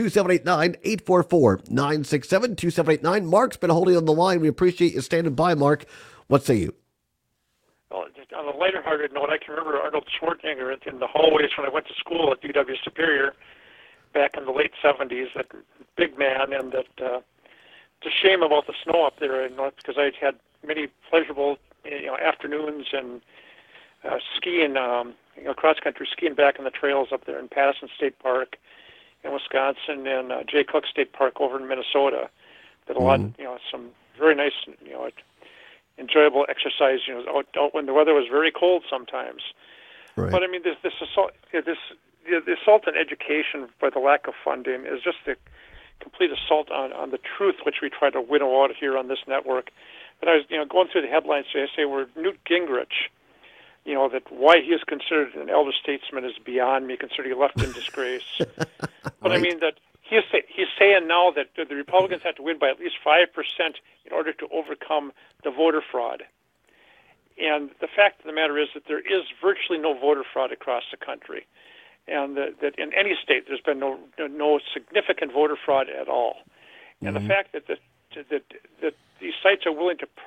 Speaker 15: 844-967-2789. Mark's been holding on the line. We appreciate you standing by, Mark. What say you?
Speaker 1: Well, just on a lighter-hearted note, I can remember Arnold Schwarzenegger in the hallways when I went to school at UW Superior back in the late 70s, that big man, and that it's a shame about the snow up there in North, because I had many pleasurable afternoons and skiing, cross-country skiing back in the trails up there in Patterson State Park in Wisconsin and Jay Cook State Park over in Minnesota. Did a lot, some very nice, enjoyable exercise, out when the weather was very cold sometimes. Right. But I mean, this assault, the assault on education by the lack of funding is just the complete assault on the truth, which we try to winnow out here on this network. But I was, going through the headlines today, I say where Newt Gingrich, that why he is considered an elder statesman is beyond me, considering he left in disgrace. But I mean that he's saying now that the Republicans have to win by at least 5% in order to overcome the voter fraud. And the fact of the matter is that there is virtually no voter fraud across the country, and that in any state there's been no significant voter fraud at all. And the fact that these sites are willing to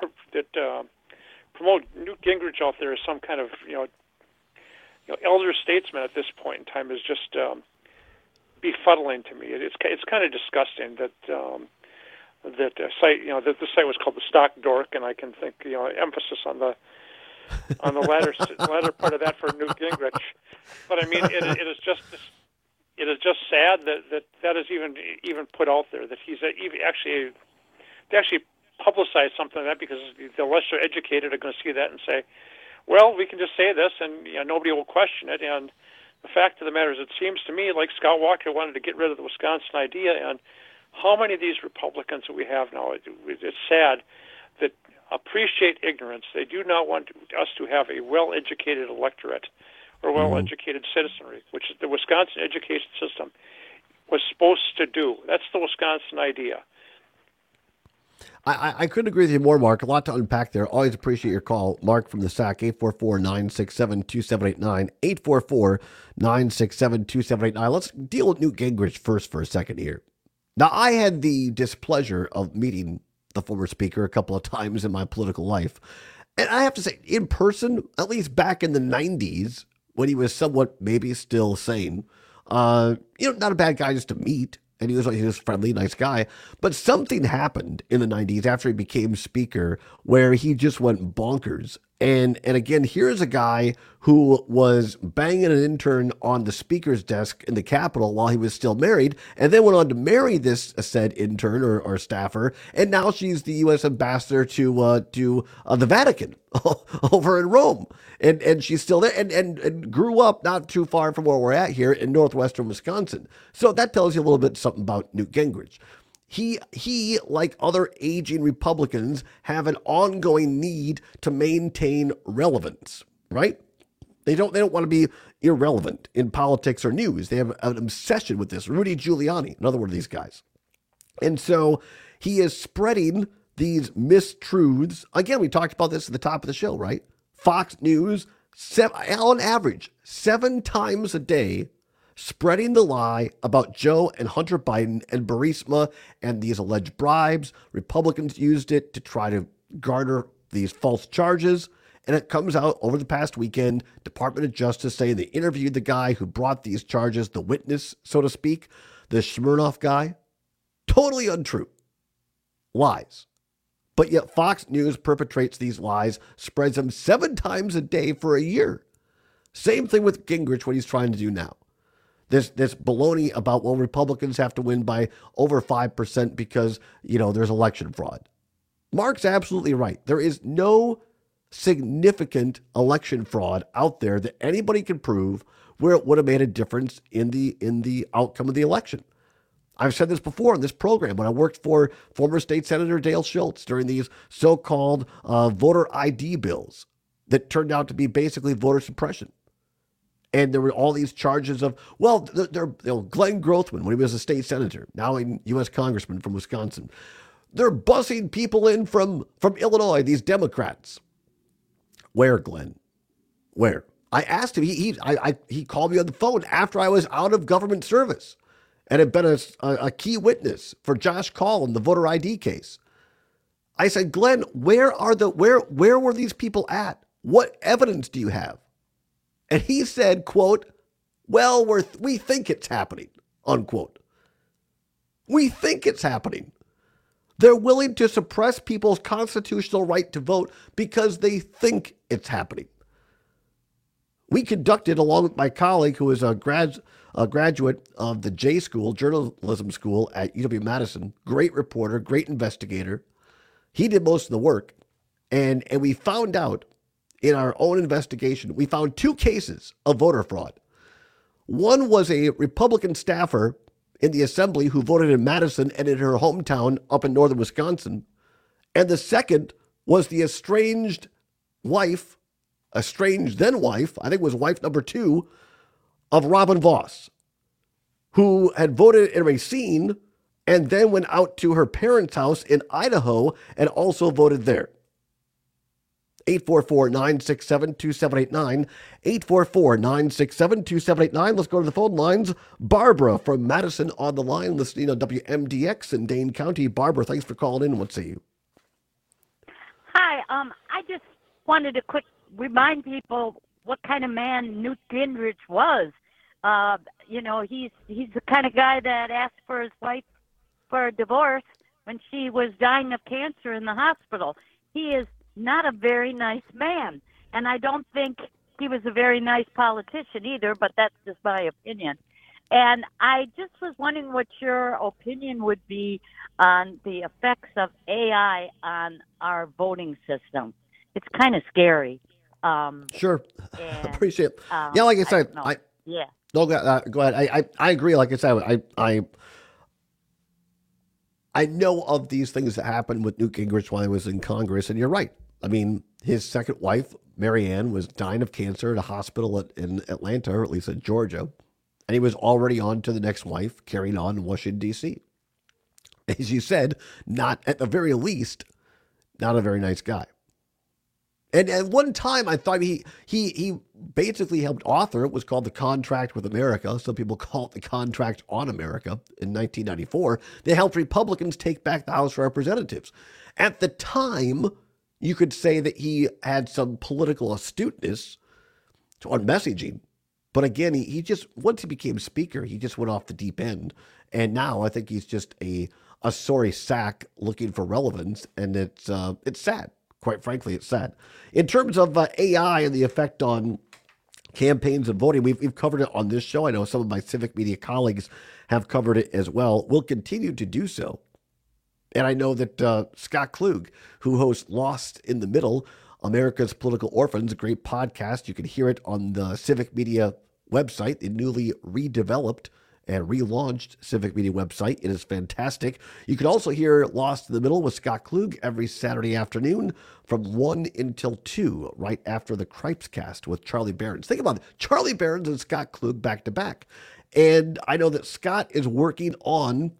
Speaker 1: promote Newt Gingrich out there as some kind of elder statesman at this point in time is just befuddling to me. It's kind of disgusting that that site that the site was called the Stock Dork, and I can think emphasis on the latter part of that for Newt Gingrich. But I mean, it is just sad that is even put out there, that he's actually publicize something like that, because the lesser educated are going to see that and say, well, we can just say this and nobody will question it. And the fact of the matter is, it seems to me like Scott Walker wanted to get rid of the Wisconsin idea, and how many of these Republicans that we have now, it's sad, that appreciate ignorance. They do not want us to have a well-educated electorate or well-educated citizenry, which the Wisconsin education system was supposed to do. That's the Wisconsin idea.
Speaker 15: I couldn't agree with you more, Mark. A lot to unpack there. Always appreciate your call. Mark from the SAC, 844-967-2789, 844-967-2789. Let's deal with Newt Gingrich first for a second here. Now, I had the displeasure of meeting the former speaker a couple of times in my political life. And I have to say, in person, at least back in the 90s, when he was somewhat maybe still sane, not a bad guy just to meet. And he was a friendly, nice guy. But something happened in the 90s after he became speaker where he just went bonkers. And again, here's a guy who was banging an intern on the speaker's desk in the Capitol while he was still married, and then went on to marry this said intern or staffer, and now she's the U.S. ambassador to the Vatican over in Rome, and she's still there, and grew up not too far from where we're at here in northwestern Wisconsin. So that tells you a little bit something about Newt Gingrich. He, like other aging Republicans, have an ongoing need to maintain relevance, right? They don't want to be irrelevant in politics or news. They have an obsession with this. Rudy Giuliani, another one of these guys. And so he is spreading these mistruths. Again, we talked about this at the top of the show, right? Fox News, on average, 7 times a day, spreading the lie about Joe and Hunter Biden and Burisma and these alleged bribes. Republicans used it to try to garner these false charges. And it comes out over the past weekend, Department of Justice saying they interviewed the guy who brought these charges, the witness, so to speak, the Smirnoff guy. Totally untrue. Lies. But yet Fox News perpetrates these lies, spreads them 7 times a day for a year. Same thing with Gingrich, what he's trying to do now. This baloney about, well, Republicans have to win by over 5% because, there's election fraud. Mark's absolutely right. There is no significant election fraud out there that anybody can prove where it would have made a difference in the outcome of the election. I've said this before in this program when I worked for former State Senator Dale Schultz during these so-called voter ID bills that turned out to be basically voter suppression. And there were all these charges of, Glenn Grothman, when he was a state senator, now a U.S. congressman from Wisconsin, they're busing people in from Illinois, these Democrats. Where, Glenn? Where? I asked him, he called me on the phone after I was out of government service and had been a key witness for Josh Call in the voter ID case. I said, Glenn, where were these people at? What evidence do you have? And he said, quote, well, we think it's happening, unquote. We think it's happening. They're willing to suppress people's constitutional right to vote because they think it's happening. We conducted, along with my colleague, who is a graduate of the J School, journalism school at UW-Madison, great reporter, great investigator. He did most of the work. And we found out in our own investigation, we found 2 cases of voter fraud. One was a Republican staffer in the assembly who voted in Madison and in her hometown up in northern Wisconsin. And the second was the estranged then wife, I think it was wife number 2, of Robin Vos, who had voted in Racine and then went out to her parents' house in Idaho and also voted there. 844-967-2789, 844-967-2789. Let's go to the phone lines. Barbara from Madison on the line, listening on WMDX in Dane County. Barbara, thanks for calling in. What say you?
Speaker 2: Hi, I just wanted to quick remind people what kind of man Newt Gingrich was. He's the kind of guy that asked for his wife for a divorce when she was dying of cancer in the hospital. He is not a very nice man, and I don't think he was a very nice politician either, but that's just my opinion. And I just was wondering what your opinion would be on the effects of AI on our voting system. It's kind of scary.
Speaker 15: Sure. Appreciate it. Yeah, like I said, go ahead. I agree. Like I said, I know of these things that happened with Newt Gingrich while he was in Congress, and you're right. I mean, his second wife, Mary Ann, was dying of cancer at a hospital in Atlanta, or at least in Georgia, and he was already on to the next wife, carrying on in Washington, D.C. As you said, not at the very least, not a very nice guy. And at one time, I thought he basically helped author. It was called The Contract with America. Some people call it The Contract on America. In 1994, they helped Republicans take back the House of Representatives. At the time, you could say that he had some political astuteness on messaging. But again, he just, once he became speaker, he just went off the deep end And now I think he's just a sorry sack looking for relevance, and it's sad. Quite frankly, it's sad. In terms of AI and the effect on campaigns and voting, we've covered it on this show. I know some of my civic media colleagues have covered it as well. We'll continue to do so. And I know that Scott Klug, who hosts Lost in the Middle, America's Political Orphans, a great podcast. You can hear it on the Civic Media website, the newly redeveloped and relaunched Civic Media website. It is fantastic. You can also hear Lost in the Middle with Scott Klug every Saturday afternoon from 1 until 2, right after the Cripescast with Charlie Behrens. Think about it. Charlie Behrens and Scott Klug back to back. And I know that Scott is working on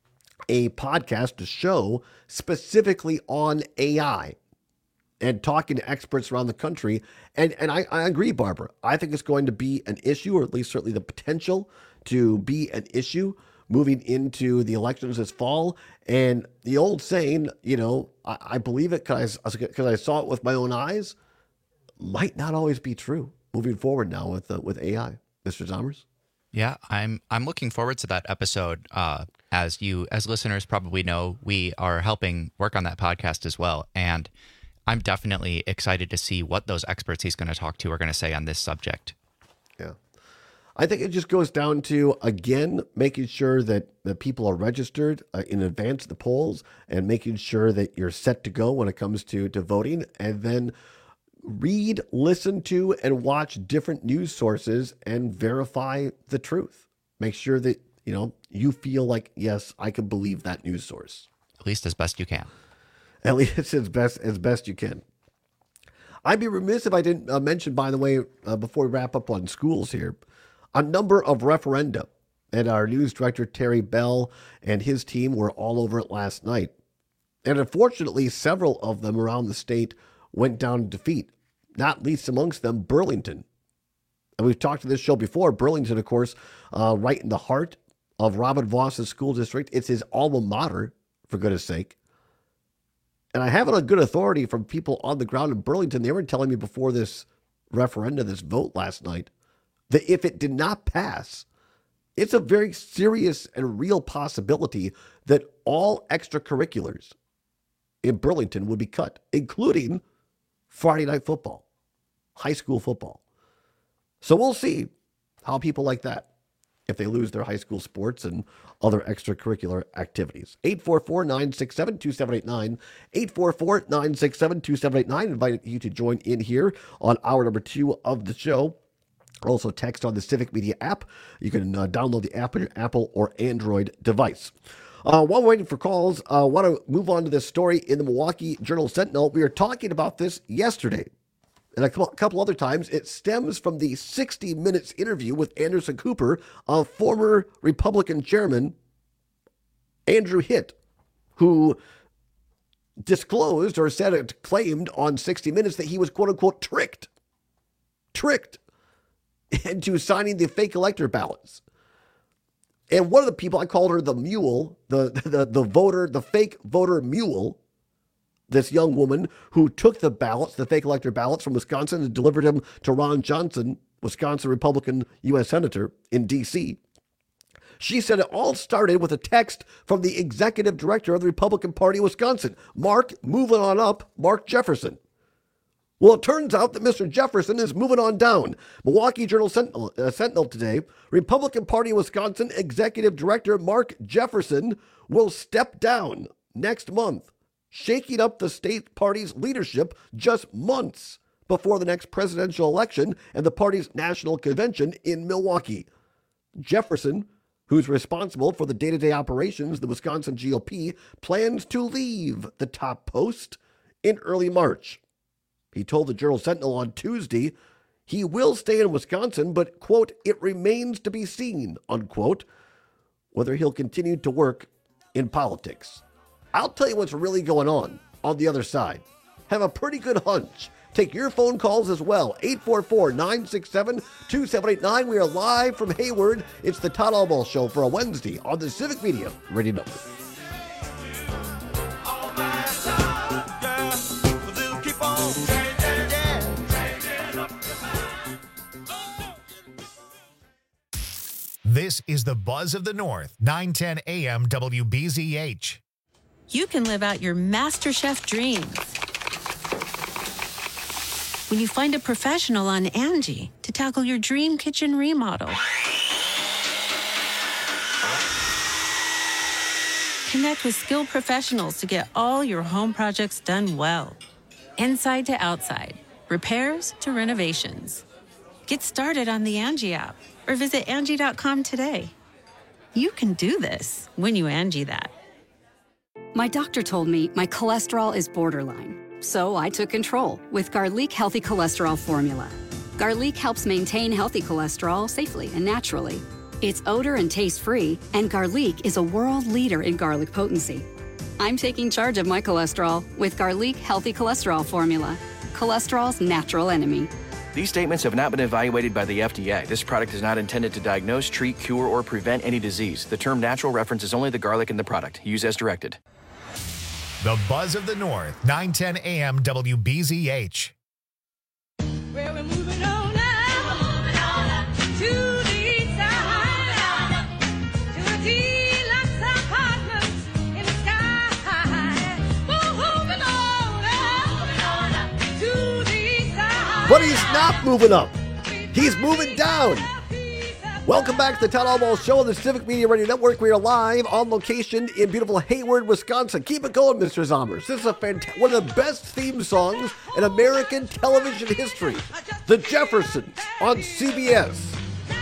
Speaker 15: a podcast, a show specifically on AI and talking to experts around the country. And I agree, Barbara. I think it's going to be an issue, or at least certainly the potential to be an issue moving into the elections this fall. And the old saying, I believe it because I saw it with my own eyes, might not always be true moving forward now with AI. Mr. Zommers?
Speaker 16: Yeah, I'm looking forward to that episode. As listeners probably know, we are helping work on that podcast as well. And I'm definitely excited to see what those experts he's going to talk to are going to say on this subject.
Speaker 15: Yeah. I think it just goes down to, again, making sure that people are registered in advance of the polls and making sure that you're set to go when it comes to voting. And then read, listen to, and watch different news sources and verify the truth. Make sure that, you feel like, yes, I can believe that news source.
Speaker 16: At least as best you can.
Speaker 15: At least as best you can. I'd be remiss if I didn't mention, by the way, before we wrap up on schools here, a number of referenda. And our news director, Terry Bell, and his team were all over it last night. And unfortunately, several of them around the state went down in defeat, not least amongst them Burlington. And we've talked to this show before. Burlington, of course, right in the heart of Robin Voss's school district. It's his alma mater, for goodness sake. And I have it on good authority from people on the ground in Burlington. They were telling me before this referendum, this vote last night, that if it did not pass, it's a very serious and real possibility that all extracurriculars in Burlington would be cut, including Friday night football, high school football. So we'll see how people like that, if they lose their high school sports and other extracurricular activities. 844-967-2789, 844-967-2789. Invite you to join in here on hour number 2 of the show. Also text on the Civic Media app. You can download the app on your Apple or Android device. While we're waiting for calls, I want to move on to this story in the Milwaukee Journal-Sentinel. We were talking about this yesterday and a couple other times. It stems from the 60 Minutes interview with Anderson Cooper of former Republican chairman Andrew Hitt, who disclosed or claimed on 60 Minutes that he was, quote unquote, tricked into signing the fake elector ballots. And one of the people, I called her the mule, the voter, the fake voter mule, this young woman who took the ballots, the fake elector ballots from Wisconsin and delivered them to Ron Johnson, Wisconsin Republican U.S. Senator in D.C. She said it all started with a text from the executive director of the Republican Party of Wisconsin, Mark Jefferson. Well, it turns out that Mr. Jefferson is moving on down. Milwaukee Journal-Sentinel today, Republican Party of Wisconsin Executive Director Mark Jefferson will step down next month, shaking up the state party's leadership just months before the next presidential election and the party's national convention in Milwaukee. Jefferson, who's responsible for the day-to-day operations of the Wisconsin GOP, plans to leave the top post in early March. He told the Journal-Sentinel on Tuesday he will stay in Wisconsin, but, quote, it remains to be seen, unquote, whether he'll continue to work in politics. I'll tell you what's really going on the other side. Have a pretty good hunch. Take your phone calls as well. 844-967-2789. We are live from Hayward. It's the Todd Albaugh Show for a Wednesday on the Civic Media Radio Network.
Speaker 6: This This is the Buzz of the North, 910 AM WBZH.
Speaker 4: You can live out your MasterChef dreams when you find a professional on Angie to tackle your dream kitchen remodel. Connect with skilled professionals to get all your home projects done well. Inside to outside, repairs to renovations. Get started on the Angie app or visit Angie.com today. You can do this when you Angie that.
Speaker 9: My doctor told me my cholesterol is borderline, so I took control with Garlic Healthy Cholesterol Formula. Garlic helps maintain healthy cholesterol safely and naturally. It's odor and taste-free, and Garlic is a world leader in garlic potency. I'm taking charge of my cholesterol with Garlic Healthy Cholesterol Formula, cholesterol's natural enemy.
Speaker 10: These statements have not been evaluated by the FDA. This product is not intended to diagnose, treat, cure, or prevent any disease. The term natural references only the garlic in the product. Use as directed.
Speaker 6: The Buzz of the North, 910 AM WBZH.
Speaker 12: Well, we're moving on up to the east side, to a deluxe apartment in the sky. Moving on up to the east side.
Speaker 15: But he's not moving up. He's moving down. Welcome back to the Town Hall Ball Show on the Civic Media Radio Network. We are live on location in beautiful Hayward, Wisconsin. Keep it going, Mr. Zommers. This is one of the best theme songs in American television history. The Jeffersons on CBS.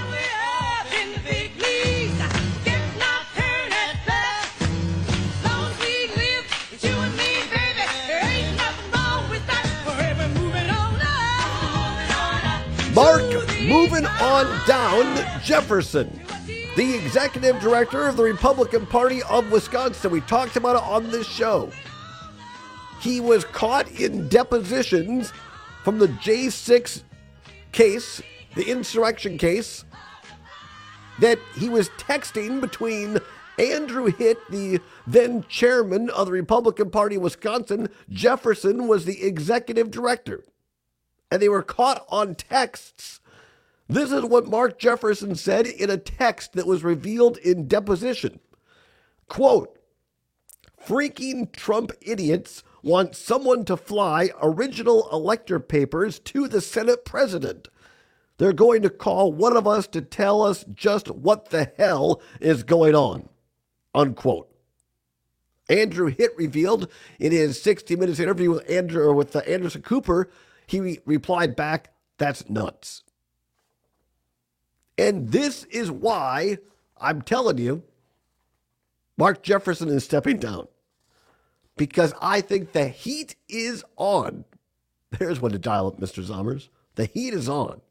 Speaker 15: Mark Moving On Down Jefferson, the executive director of the Republican Party of Wisconsin. We talked about it on this show. He was caught in depositions from the J6 case, the insurrection case, that he was texting between Andrew Hitt, the then chairman of the Republican Party of Wisconsin. Jefferson was the executive director. And they were caught on texts. This is what Mark Jefferson said in a text that was revealed in deposition. Quote, freaking Trump idiots want someone to fly original elector papers to the Senate president. They're going to call one of us to tell us just what the hell is going on. Unquote. Andrew Hitt revealed in his 60 Minutes interview with Anderson Cooper, he replied back, that's nuts. And this is why I'm telling you, Mark Jefferson is stepping down. Because I think the heat is on. There's one to dial up, Mr. Zommers. The heat is on.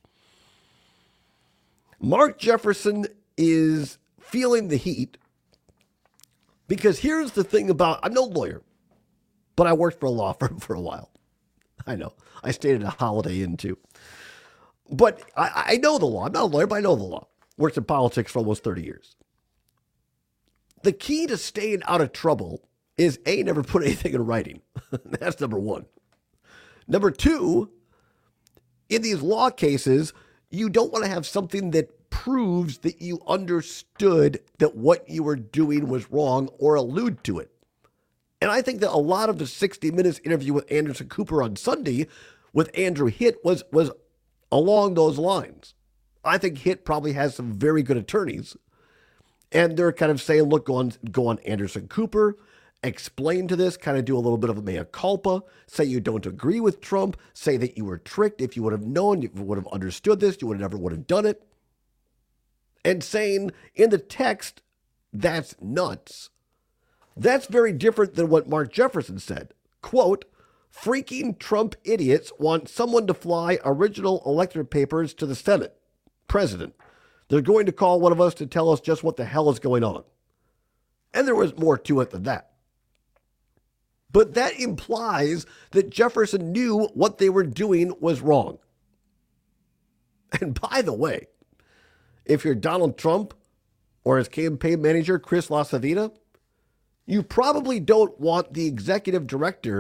Speaker 15: Mark Jefferson is feeling the heat because here's the thing about, I'm no lawyer, but I worked for a law firm for a while. I know. I stayed at a Holiday Inn too. But I know the law. I'm not a lawyer, but I know the law. Worked in politics for almost 30 years. The key to staying out of trouble is A, never put anything in writing. That's number one. Number two, in these law cases, you don't want to have something that proves that you understood that what you were doing was wrong or allude to it. And I think that a lot of the 60 Minutes interview with Anderson Cooper on Sunday with Andrew Hitt was along those lines. I think Hitt probably has some very good attorneys. And they're kind of saying, look, go on Anderson Cooper, explain to this, kind of do a little bit of a mea culpa, say you don't agree with Trump, say that you were tricked. If you would have known, you would have understood this, you would have done it. And saying in the text, that's nuts. That's very different than what Mark Jefferson said. Quote, freaking Trump idiots want someone to fly original electorate papers to the Senate president. They're going to call one of us to tell us just what the hell is going on. And there was more to it than that. But that implies that Jefferson knew what they were doing was wrong. And by the way, if you're Donald Trump or his campaign manager, Chris LaCivita, you probably don't want the executive director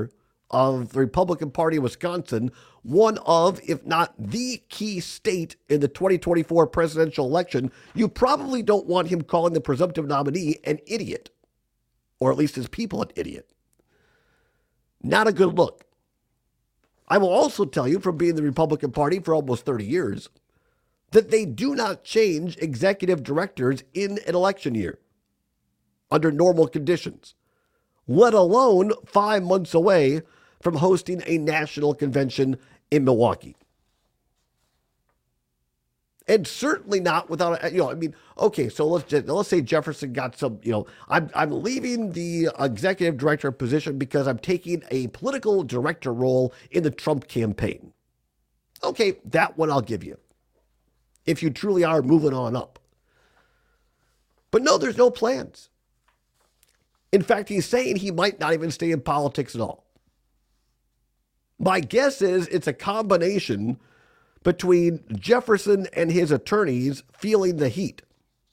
Speaker 15: of the Republican Party of Wisconsin, one of, if not the key state in the 2024 presidential election, you probably don't want him calling the presumptive nominee an idiot, or at least his people an idiot. Not a good look. I will also tell you, from being the Republican Party for almost 30 years, that they do not change executive directors in an election year under normal conditions, let alone 5 months away from hosting a national convention in Milwaukee. And certainly not without, okay, so let's say Jefferson got some, I'm leaving the executive director position because I'm taking a political director role in the Trump campaign. Okay, that one I'll give you, if you truly are moving on up. But no, there's no plans. In fact, he's saying he might not even stay in politics at all. My guess is it's a combination between Jefferson and his attorneys feeling the heat.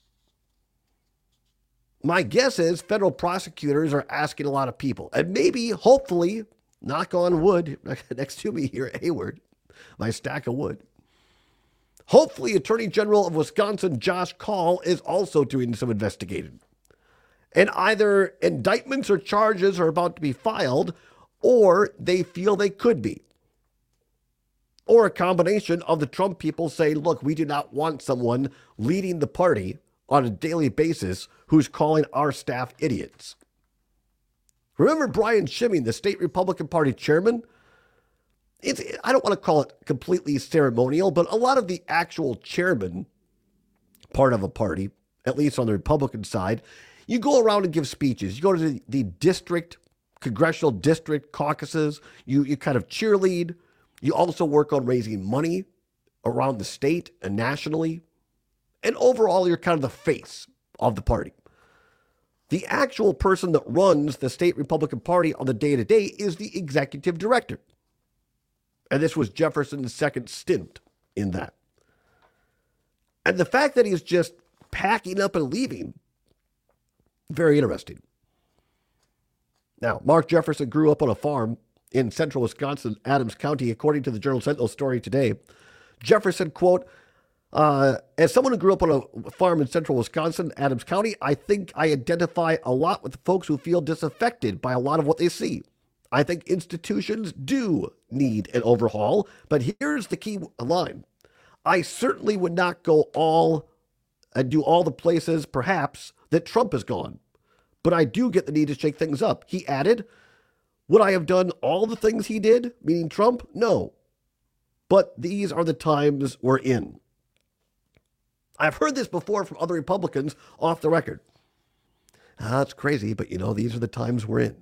Speaker 15: My guess is federal prosecutors are asking a lot of people, and maybe, hopefully, knock on wood, next to me here at Hayward, my stack of wood. Hopefully, Attorney General of Wisconsin, Josh Kaul, is also doing some investigating. And either indictments or charges are about to be filed, or they feel they could be. Or a combination of the Trump people say, look, we do not want someone leading the party on a daily basis who's calling our staff idiots. Remember Brian Schimming, the state Republican Party chairman? I don't want to call it completely ceremonial, but a lot of the actual chairman part of a party, at least on the Republican side, you go around and give speeches. You go to the district, congressional district caucuses. You kind of cheerlead. You also work on raising money around the state and nationally. And overall, you're kind of the face of the party. The actual person that runs the state Republican Party on the day-to-day is the executive director. And this was Jefferson's second stint in that. And the fact that he's just packing up and leaving, very interesting. Now, Mark Jefferson grew up on a farm in central Wisconsin, Adams County, according to the Journal-Sentinel story today. Jefferson, quote, as someone who grew up on a farm in central Wisconsin, Adams County, I think I identify a lot with the folks who feel disaffected by a lot of what they see. I think institutions do need an overhaul, but here's the key line. I certainly would not go all and do all the places, perhaps, that Trump has gone. But I do get the need to shake things up. He added, would I have done all the things he did, meaning Trump? No. But these are the times we're in. I've heard this before from other Republicans off the record. That's crazy, but these are the times we're in.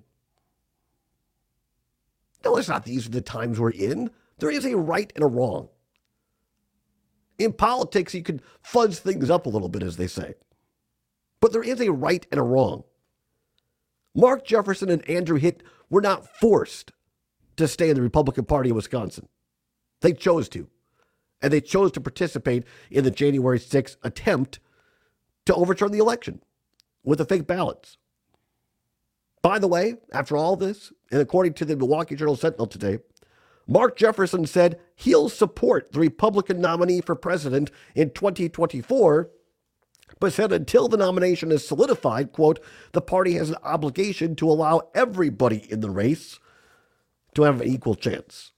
Speaker 15: No, it's not these are the times we're in. There is a right and a wrong. In politics, you can fuzz things up a little bit, as they say. But there is a right and a wrong. Mark Jefferson and Andrew Hitt were not forced to stay in the Republican Party of Wisconsin. They chose to. And they chose to participate in the January 6th attempt to overturn the election with the fake ballots. By the way, after all this, and according to the Milwaukee Journal-Sentinel today, Mark Jefferson said he'll support the Republican nominee for president in 2024, but said until the nomination is solidified, quote, the party has an obligation to allow everybody in the race to have an equal chance.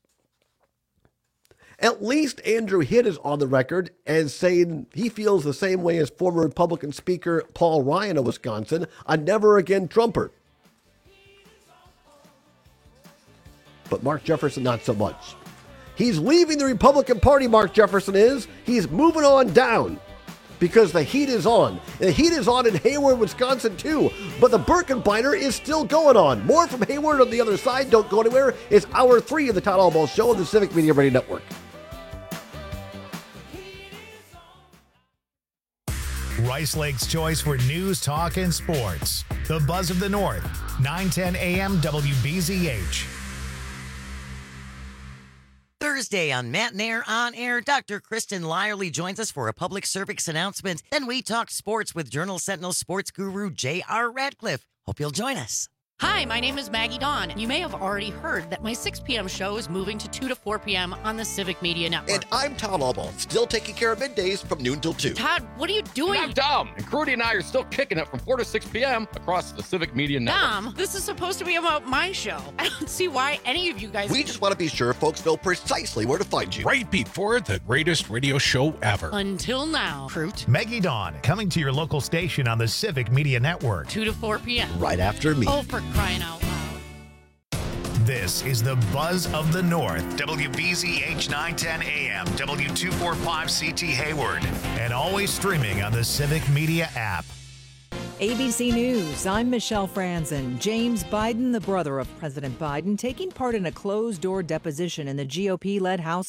Speaker 15: At least Andrew Hitt is on the record as saying he feels the same way as former Republican Speaker Paul Ryan of Wisconsin, a never-again Trumper. But Mark Jefferson, not so much. He's leaving the Republican Party, Mark Jefferson is. He's moving on down because the heat is on. The heat is on in Hayward, Wisconsin, too. But the Birkenbeiner is still going on. More from Hayward on the other side. Don't go anywhere. It's Hour 3 of the Todd Albaugh Show on the Civic Media Radio Network.
Speaker 6: Rice Lake's choice for news, talk, and sports. The Buzz of the North, 910 AM WBZH.
Speaker 7: Thursday on Matt and Air On Air, Dr. Kristen Lyerly joins us for a public service announcement. Then we talk sports with Journal-Sentinel sports guru J.R. Radcliffe. Hope you'll join us.
Speaker 8: Hi, my name is Maggie Dawn. You may have already heard that my 6 p.m. show is moving to 2 to 4 p.m. on the Civic Media Network.
Speaker 13: And I'm Tom Albaugh, still taking care of middays from noon till 2.
Speaker 8: Todd, what are you doing?
Speaker 14: I'm Dom, and Crudy and I are still kicking it from 4 to 6 p.m. across the Civic Media Network.
Speaker 8: Dom, this is supposed to be about my show. I don't see why any of you guys...
Speaker 13: We just want to be sure folks know precisely where to find you.
Speaker 25: Right before the greatest radio show ever.
Speaker 8: Until now, Fruit.
Speaker 6: Maggie Dawn, coming to your local station on the Civic Media Network.
Speaker 8: 2 to 4 p.m.
Speaker 13: Right after me.
Speaker 8: Oh, for crying out loud.
Speaker 6: This is the Buzz of the North, WBZH 910 AM, W245 CT Hayward, and always streaming on the Civic Media app.
Speaker 17: ABC News, I'm Michelle Franzen. James Biden, the brother of President Biden, taking part in a closed-door deposition in the GOP-led House